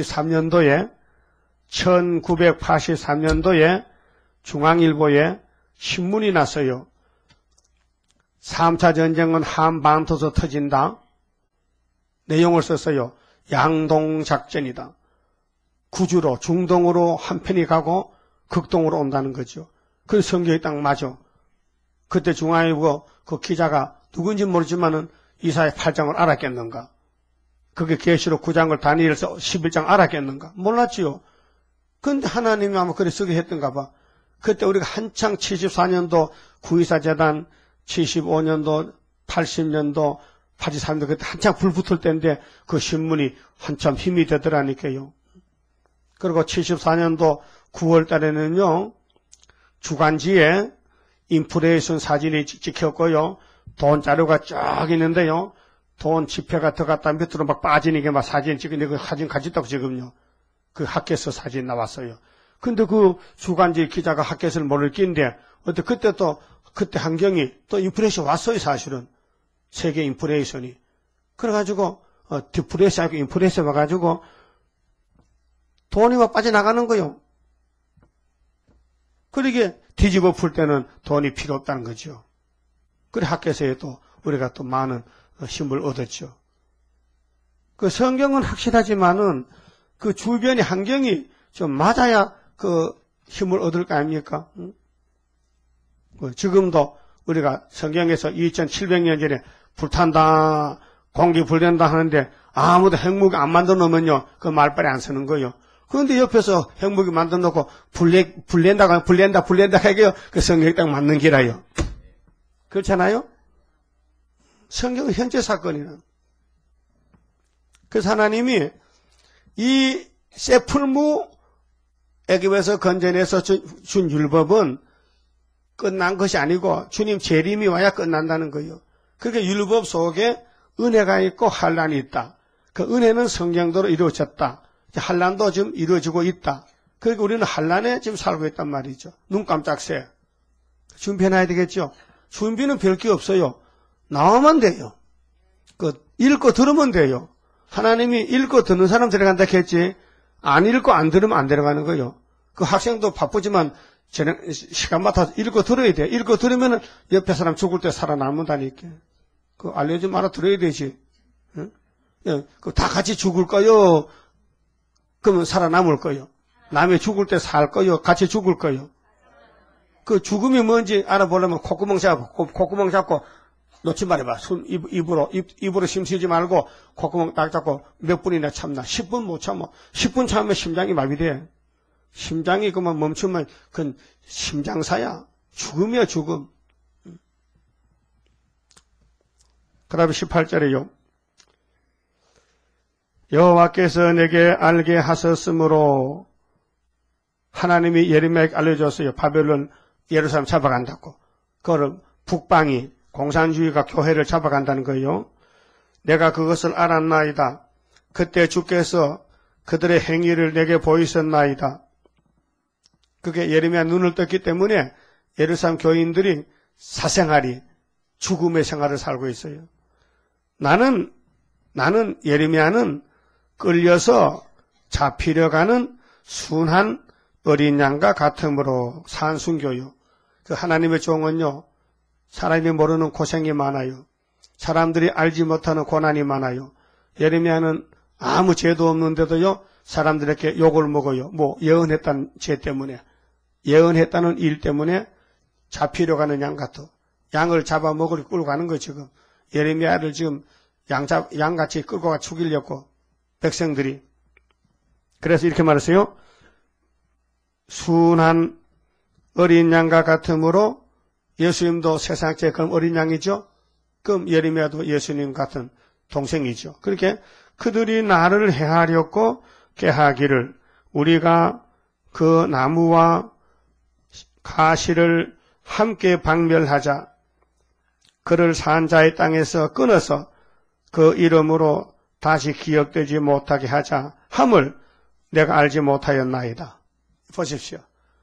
[SPEAKER 1] 1983년도에 중앙일보에 신문이 났어요. 3차 전쟁은 한반도에서 터진다. 내용을 썼어요. 양동작전이다. 구주로, 중동으로 한 편이 가고 극동으로 온다는 거죠. 그 성경이 딱 맞아. 그때 중앙일보 그 기자가 누군지 모르지만은 이사야 8장을 알았겠는가? 그게 계시록 9장을 다니엘서 11장 알았겠는가? 몰랐지요. 근데 하나님이 아마 그래 쓰게 했던가 봐. 그때 우리가 한창 74년도 9.24 재단 75년도 80년도 83년도 그때 한창 불 붙을 때인데 그 신문이 한참 힘이 되더라니까요. 그리고 74년도 9월 달에는요. 주간지에 인플레이션 사진이 찍혔고요. 돈 자료가 쫙 있는데요. 돈 지폐가 들어갔다 밑으로 막 빠지는 게 막 사진 찍는데 그 사진 같이 있다고 지금요. 그 핫케이스 사진 나왔어요. 근데 그 주간지 기자가 핫케이스를 모를 낀데 어때 그때 또 그때 환경이 또 인플레이션 왔어요 사실은. 세계 인플레이션이. 그래가지고 디플레이션하고 인플레이션 와가지고 돈이 막 빠져나가는 거요. 그러게 뒤집어 풀 때는 돈이 필요 없다는 거죠. 그래 학교에서도 우리가 또 많은 힘을 얻었죠. 그 성경은 확실하지만은 그 주변의 환경이 좀 맞아야 그 힘을 얻을 거 아닙니까? 지금도 우리가 성경에서 2700년 전에 불탄다, 공기 불된다 하는데 아무도 핵무기 안 만들어 놓으면요, 그 말빨이 안 쓰는 거예요. 그런데 옆에서 핵무기 만들어 놓고 불낸다 하게요. 그 성경이 딱 맞는 기라요. 그렇잖아요? 성경은 현재 사건이는. 그래서 하나님이 이 세풀무 애굽에서 건져내서 준 율법은 끝난 것이 아니고 주님 재림이 와야 끝난다는 거예요. 그러니까 율법 속에 은혜가 있고 환란이 있다. 그 은혜는 성경대로 이루어졌다. 환란도 지금 이루어지고 있다. 그러니까 우리는 환란에 지금 살고 있단 말이죠. 눈 깜짝 새. 준비해놔야 되겠죠. 준비는 별 게 없어요. 나오면 돼요. 읽고 들으면 돼요. 하나님이 읽고 듣는 사람 들어간다 했지, 안 읽고 안 들으면 안 들어가는 거예요. 그 학생도 바쁘지만 시간마다 읽고 들어야 돼. 읽고 들으면 옆에 사람 죽을 때 살아남는다니까. 알려주면 알아 들어야 되지. 응? 다 같이 죽을 거요? 그러면 살아남을 거요? 남이 죽을 때 살 거요? 같이 죽을 거요? 그 죽음이 뭔지 알아보려면 콧구멍 잡고 놓지 말아봐. 입으로 심쉬지 말고 콧구멍 딱 잡고 몇 분이나 참나. 10분 못 참아. 10분 참으면 심장이 마비돼. 심장이 그만 멈추면 그건 심장사야. 죽음이야, 죽음. 그 다음에 18절에요. 여호와께서 내게 알게 하셨으므로 하나님이 예레미야에게 알려줬어요. 바벨론 예루살렘 잡아간다고. 그거를 북방이 공산주의가 교회를 잡아간다는 거예요. 내가 그것을 알았나이다. 그때 주께서 그들의 행위를 내게 보이셨나이다. 그게 예레미야 눈을 떴기 때문에 예루살렘 교인들이 사생활이 죽음의 생활을 살고 있어요. 나는 예레미야는 끌려서 잡히려 가는 순한 어린 양과 같으므로 산순교요. 그 하나님의 종은요, 사람이 모르는 고생이 많아요. 사람들이 알지 못하는 고난이 많아요. 예레미야는 아무 죄도 없는데도요, 사람들에게 욕을 먹어요. 예언했다는 죄 때문에, 예언했다는 일 때문에 잡히려 가는 양 같아. 양을 잡아먹으려 끌고 가는 거 지금. 예레미야를 지금 양같이 끌고 가 죽이려고 백성들이. 그래서 이렇게 말했어요. 순한 어린 양과 같으므로 예수님도 세상째 그럼 어린 양이죠. 그럼 예레미야도 예수님 같은 동생이죠. 그렇게 그들이 나를 해하려고 깨하기를 우리가 그 나무와 가시를 함께 박멸하자. 그를 산자의 땅에서 끊어서 그 이름으로 다시 기억되지 못하게 하자 함을 내가 알지 못하였나이다. 보십시오.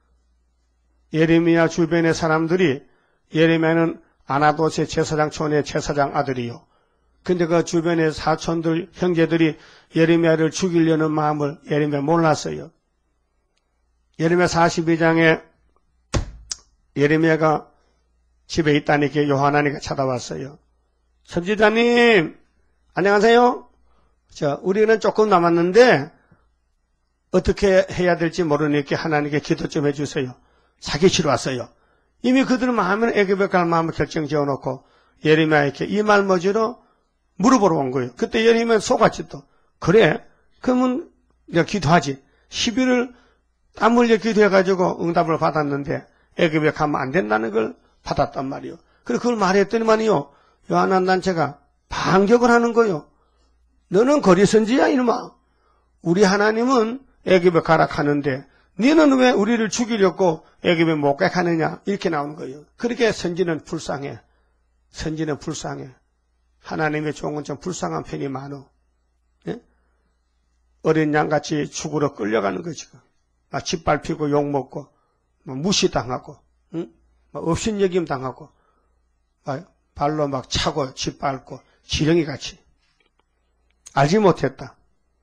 [SPEAKER 1] 예레미야 주변의 사람들이 예레미야는 아나돗의 제사장촌의 제사장 아들이요. 근데 그 주변의 사촌들, 형제들이 예레미야를 죽이려는 마음을 예레미야 몰랐어요. 예레미야 42장에 예레미야가 집에 있다니까 요하나니가 찾아왔어요. 선지자님, 안녕하세요. 우리는 조금 남았는데 어떻게 해야 될지 모르니까 하나님께 기도 좀 해주세요. 사기치러 왔어요. 이미 그들은 마음은 애굽에 갈 마음을 결정 지어놓고 예레미야에게 이 말머지로 물어보러 온 거예요. 그때 예레미야 속았지 또. 그래? 그러면 내가 기도하지. 10일을 땀 흘려 기도해가지고 응답을 받았는데 애굽에 가면 안 된다는 걸 받았단 말이에요. 그래서 그걸 말했더니만요. 요한한 단체가 반격을 하는 거예요. 너는 거리선지야 이놈아. 우리 하나님은 애굽에 가라 하는데 너는 왜 우리를 죽이려고 애굽에 못 가게 하느냐 이렇게 나오는 거예요. 그렇게 선지는 불쌍해. 선지는 불쌍해. 하나님의 종은 좀 불쌍한 편이 많어. 예? 어린 양같이 죽으러 끌려가는 거지. 막 짓밟히고 욕먹고 막 무시당하고 응? 막 업신여김 당하고 막 발로 막 차고 짓밟고 지렁이같이 알지 못했다.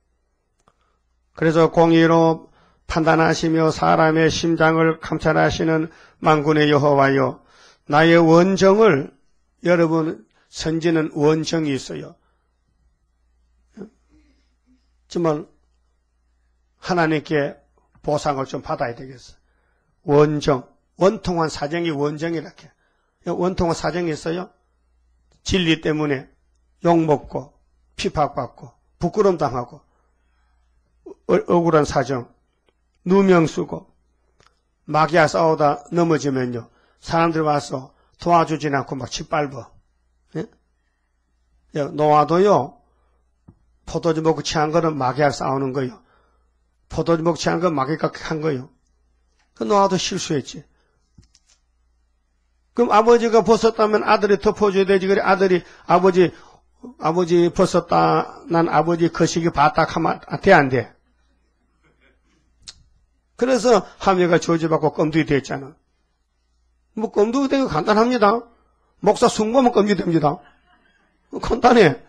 [SPEAKER 1] 그래서 공의로 판단하시며 사람의 심장을 감찰하시는 만군의 여호와여, 나의 원정을, 여러분 선지는 원정이 있어요. 정말 하나님께 보상을 좀 받아야 되겠어. 원정, 원통한 사정이 원정이라게. 원통한 사정이 있어요. 진리 때문에 욕먹고 핍박받고 부끄러움 당하고 억울한 사정, 누명 쓰고 마귀와 싸우다 넘어지면요 사람들 와서 도와주진 않고 막 짓밟아. 예? 노아도요 포도주 먹고 취한 거는 마귀와 싸우는 거요. 포도주 먹고 취한 건 마귀가 한 거요. 그 노아도 실수했지. 그럼 아버지가 벗었다면 아들이 덮어줘야 되지. 그래 아들이 아버지 벗었다. 난 아버지 거시기 봤다 하면 돼, 안 돼? 그래서 하며가 저주받고 껌두이 됐잖아. 뭐 껌두이 되는 거 간단합니다. 목사 숭고하면 껌두이 됩니다. 간단해.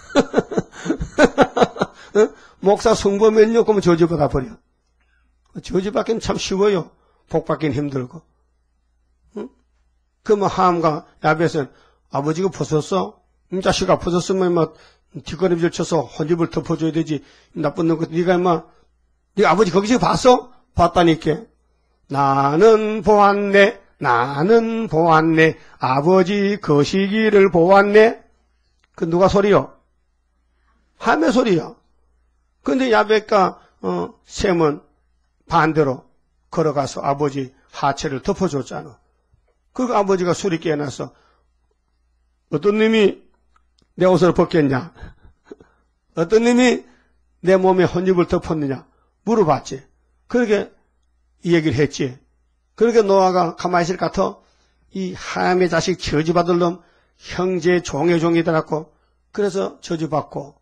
[SPEAKER 1] 목사 숭고면요, 그러면 저주받아 버려. 저주받기는 참 쉬워요. 복받기는 힘들고. 그러면 하함과 야벳은 아버지가 벗었어? 자식아 벗었으면 막 뒷걸음질 쳐서 혼집을 덮어줘야 되지. 나쁜 놈, 네가 임마, 네가 아버지 거기서 봤어? 봤다니까. 나는 보았네. 아버지 거시기를 보았네. 그 누가 소리요? 함의 소리요. 근데 야벳과 셈은 반대로 걸어가서 아버지 하체를 덮어줬잖아. 그 아버지가 술이 깨어나서 어떤 놈이 내 옷을 벗겼냐? 어떤 놈이 내 몸에 혼입을 덮었느냐? 물어봤지. 그렇게 이 얘기를 했지. 그렇게 노아가 가만히 있을 것 같아. 이 함의 자식 저주받을 놈 형제 종의 종이더라고. 그래서 저주받고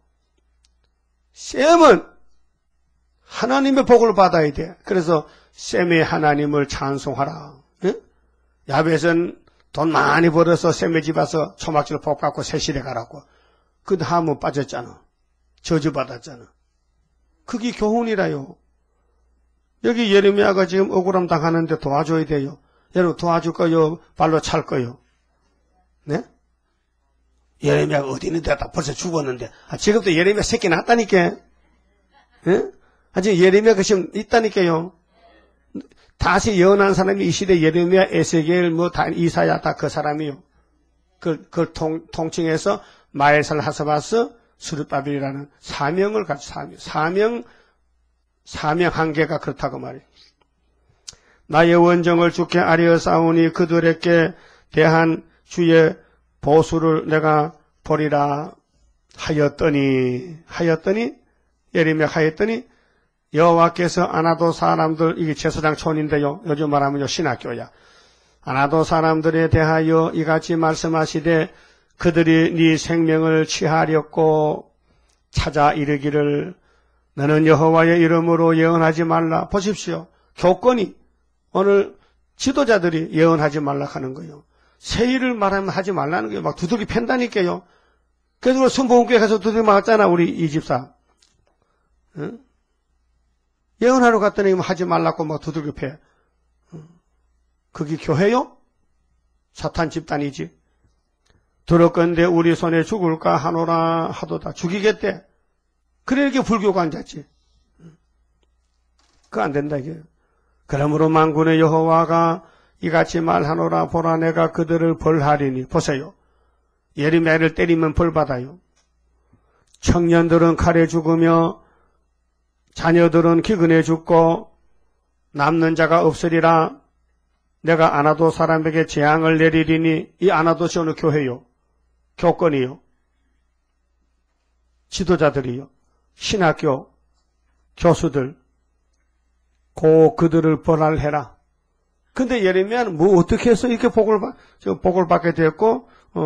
[SPEAKER 1] 셈은 하나님의 복을 받아야 돼. 그래서 셈의 하나님을 찬송하라. 응? 야벳은 돈 많이 벌어서 셈의 집 와서 초막질 복 받고 세실에 가라고. 근데 함은 빠졌잖아. 저주받았잖아. 그게 교훈이라요. 여기 예레미야가 지금 억울함 당하는데 도와줘야 돼요. 여러분 도와줄 거요? 발로 찰 거요? 네? 예레미야가 어디 있는데 다 벌써 죽었는데. 지금도 예레미야 새끼 났다니까. 예? 아직 예레미야가 지금 있다니까요. 다시 예언한 사람이 이 시대 예레미야, 에스겔, 이사야 다 그 사람이요. 그걸 통칭해서 마엘살 하사바스 스룹바벨이라는 사명을 가지고 사명 한계가 그렇다고 말이에요. 나의 원정을 주께 아뢰었사오니 그들에게 대한 주의 보수를 내가 보리라 하였더니 예레미야 하였더니 여호와께서 아나도 사람들, 이게 제사장 촌인데요. 요즘 말하면요 신학교야. 아나도 사람들에 대하여 이같이 말씀하시되 그들이 네 생명을 취하렸고 찾아 이르기를 너는 여호와의 이름으로 예언하지 말라. 보십시오. 교권이 오늘 지도자들이 예언하지 말라 하는 거예요. 새 일을 말하면 하지 말라는 거예요. 막 두들기 팬다니까요. 그래서 순복음교회 가서 두들기 맞았잖아. 우리 이 집사. 응? 예언하러 갔더니 하지 말라고 막 두들기 패. 그게 교회요? 사탄 집단이지. 들었건대 우리 손에 죽을까 하노라 하도다. 죽이겠대. 그래 이렇게 불교가 앉았지. 그거 안 된다 이게. 그러므로 만군의 여호와가 이같이 말하노라. 보라 내가 그들을 벌하리니. 보세요. 예레미야를 때리면 벌받아요. 청년들은 칼에 죽으며 자녀들은 기근에 죽고 남는 자가 없으리라. 내가 아나도 사람에게 재앙을 내리리니. 이 아나도시 어느 교회요? 교권이요? 지도자들이요? 신학교 교수들 그들을 벌할해라. 근데 예레미야는 뭐 어떻게 해서 이렇게 복을 받게 됐고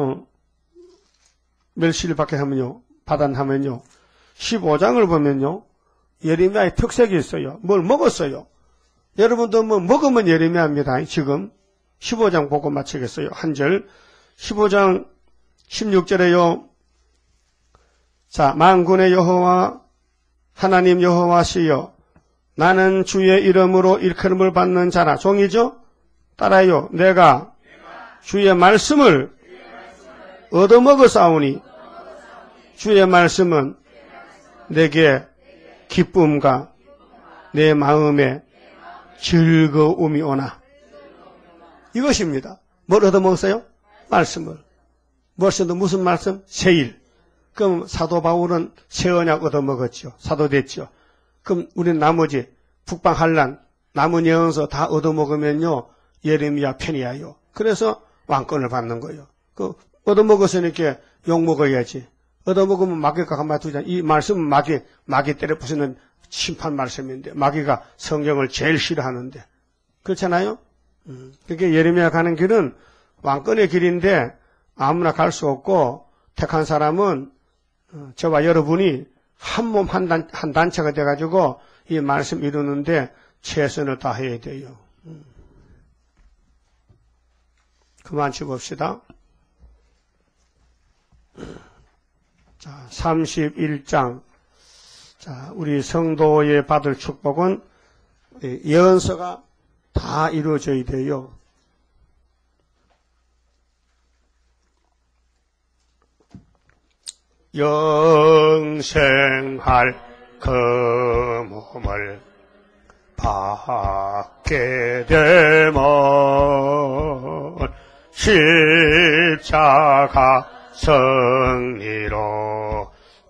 [SPEAKER 1] 멸시를 받게 하면요 받았하면요 15장을 보면요 예레미야의 특색이 있어요. 뭘 먹었어요. 여러분도 뭐 먹으면 예레미야입니다. 지금 15장 보고 마치겠어요. 한 절 15장 16절에요. 자, 만군의 여호와 하나님 여호와시여 나는 주의 이름으로 일컬음을 받는 자라. 종이죠? 따라요. 내가 주의 말씀을 얻어먹었사오니 주의 말씀은 내게 기쁨과 내 마음에 즐거움이 오나. 이것입니다. 뭘 얻어먹었어요? 말씀을. 무슨 말씀? 새일. 그럼 사도 바울은 새 언약 얻어먹었죠. 사도 됐죠. 그럼 우리는 나머지 북방한란, 남은 예언서 다 얻어먹으면요 예레미야 편이야요. 그래서 왕권을 받는 거예요. 얻어먹었으니까 욕먹어야지. 얻어먹으면 마귀가 가만히 두지 않아. 이 말씀은 마귀 때려 부수는 심판 말씀인데, 마귀가 성경을 제일 싫어하는데. 그렇잖아요? 그러니까 예레미야 가는 길은 왕권의 길인데 아무나 갈 수 없고, 택한 사람은 저와 여러분이 한 몸 한 단체가 돼가지고 이 말씀 이루는데 최선을 다해야 돼요. 그만 쳐봅시다. 자, 31장. 자, 우리 성도의 받을 축복은 예언서가 다 이루어져야 돼요. 영생할 그 몸을 받게 되면 십자가 승리로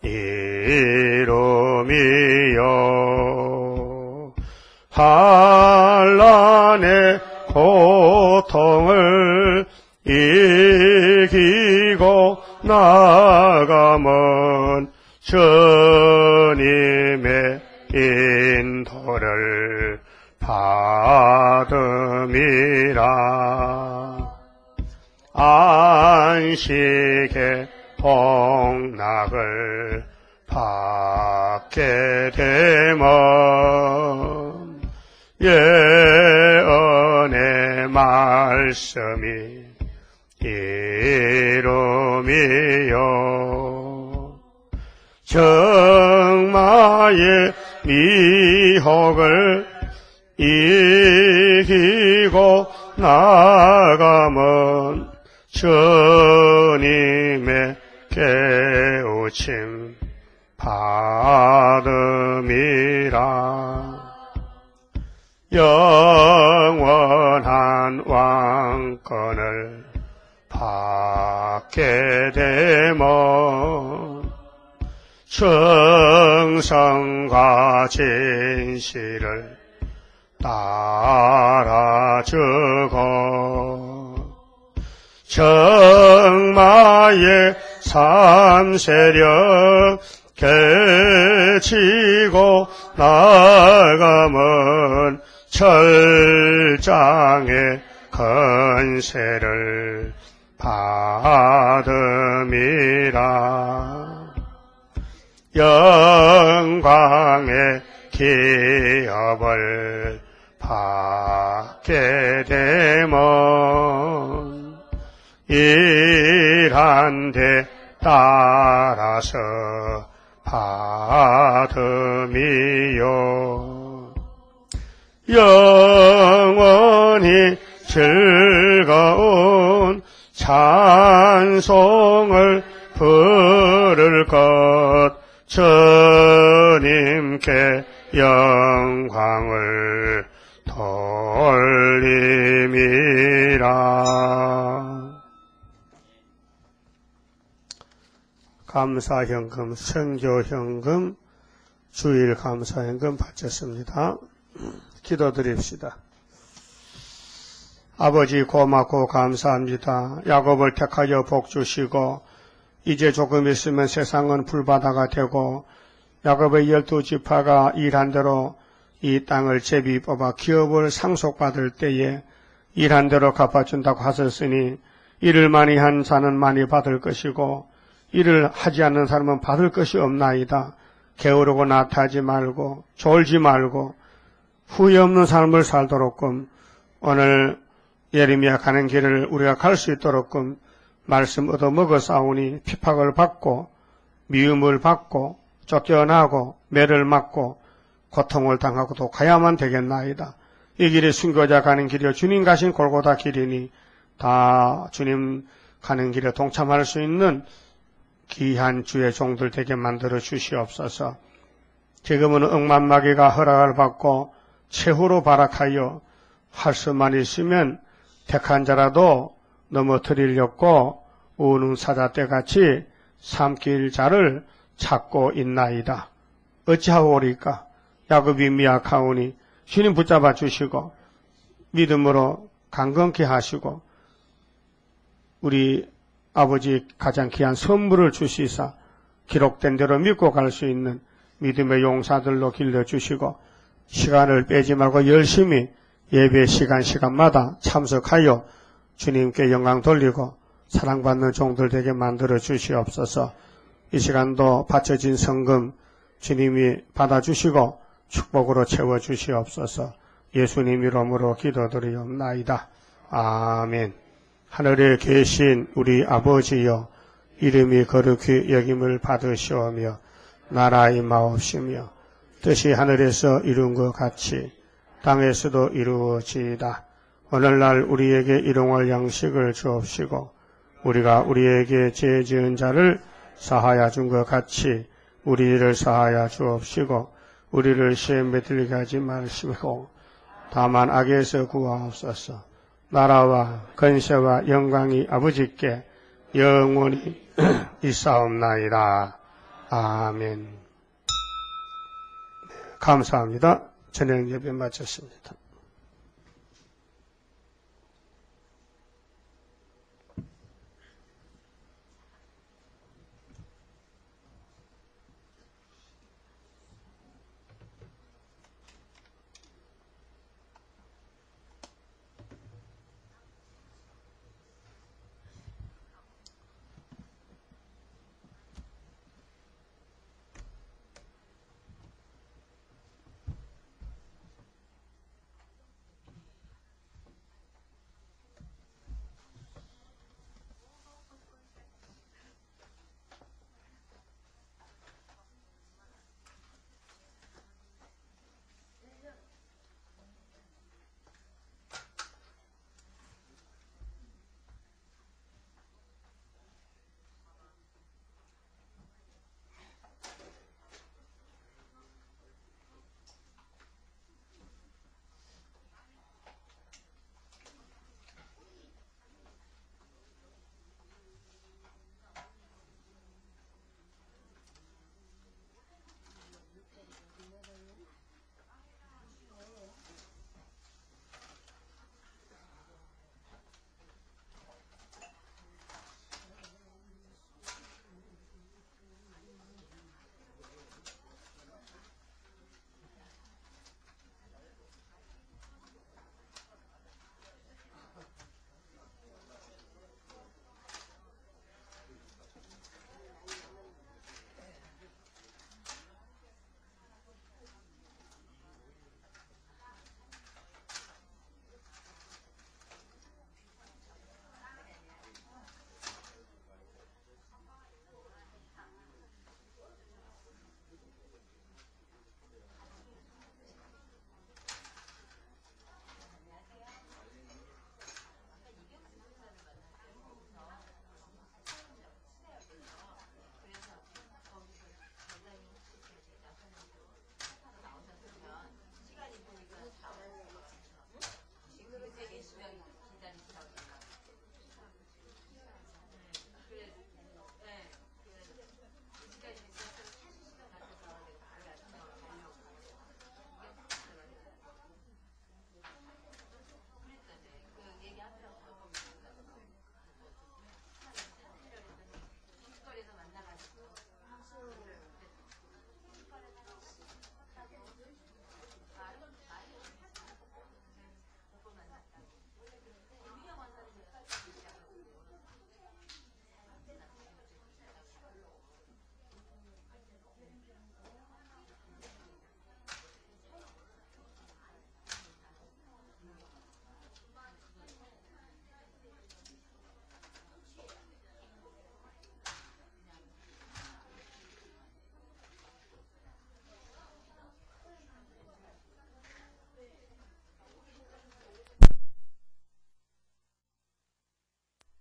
[SPEAKER 1] 이름이요 환난의 고통을 이기고 나가면 주님의 인도를 받음이라. 안식의 복락을 받게 되면 예언의 말씀이 이름이요 정마의 미혹을 이기고 나가면 주님의 깨우침 받음이라. 영원한 왕권을 받게 되면 충성과 진실을 따라주고 정마의 삼세력 개치고 나가면 철장의 건세를 받음이라. 영광의 기업을 받게 되면 일한 데 따라서 받음이요 영원히 즐거운 찬송을 부를 것 주님께 영광을 돌림이라. 감사현금, 선교현금, 주일 감사현금 바쳤습니다. 기도드립시다. 아버지 고맙고 감사합니다. 야곱을 택하여 복주시고 이제 조금 있으면 세상은 불바다가 되고 야곱의 12지파가 일한 대로 이 땅을 제비 뽑아 기업을 상속받을 때에 일한 대로 갚아준다고 하셨으니 일을 많이 한 자는 많이 받을 것이고 일을 하지 않는 사람은 받을 것이 없나이다. 게으르고 나태하지 말고 졸지 말고 후회 없는 삶을 살도록끔 오늘 예레미야 가는 길을 우리가 갈 수 있도록끔 말씀 얻어먹어 싸우니 핍박을 받고 미움을 받고 쫓겨나고 매를 맞고 고통을 당하고도 가야만 되겠나이다. 이 길이 순교자 가는 길이요 주님 가신 골고다 길이니 다 주님 가는 길에 동참할 수 있는 귀한 주의 종들 되게 만들어 주시옵소서. 지금은 억만마귀가 허락을 받고 최후로 발악하여 할 수만 있으면 택한 자라도 넘어뜨리려고 우는 사자떼같이 삼킬 자를 찾고 있나이다. 어찌하고 오리까? 야곱이 미약하오니 주님 붙잡아 주시고 믿음으로 강건케 하시고 우리 아버지 가장 귀한 선물을 주시사 기록된 대로 믿고 갈 수 있는 믿음의 용사들로 길러주시고 시간을 빼지 말고 열심히 예배 시간마다 참석하여 주님께 영광 돌리고 사랑받는 종들 되게 만들어 주시옵소서. 이 시간도 바쳐진 성금 주님이 받아주시고 축복으로 채워주시옵소서. 예수님 이름으로 기도드리옵나이다. 아멘. 하늘에 계신 우리 아버지여, 이름이 거룩히 여김을 받으시오며 나라 임하옵시며 뜻이 하늘에서 이룬 것 같이 땅에서도 이루어지이다. 오늘날 우리에게 일용할 양식을 주옵시고 우리가 우리에게 죄 지은 자를 사하여 준 것 같이 우리를 사하여 주옵시고 우리를 시험에 들게 하지 마시고 다만 악에서 구하옵소서. 나라와 권세와 영광이 아버지께 영원히 있사옵나이다. 아멘. 감사합니다. 저녁 예배 마쳤습니다.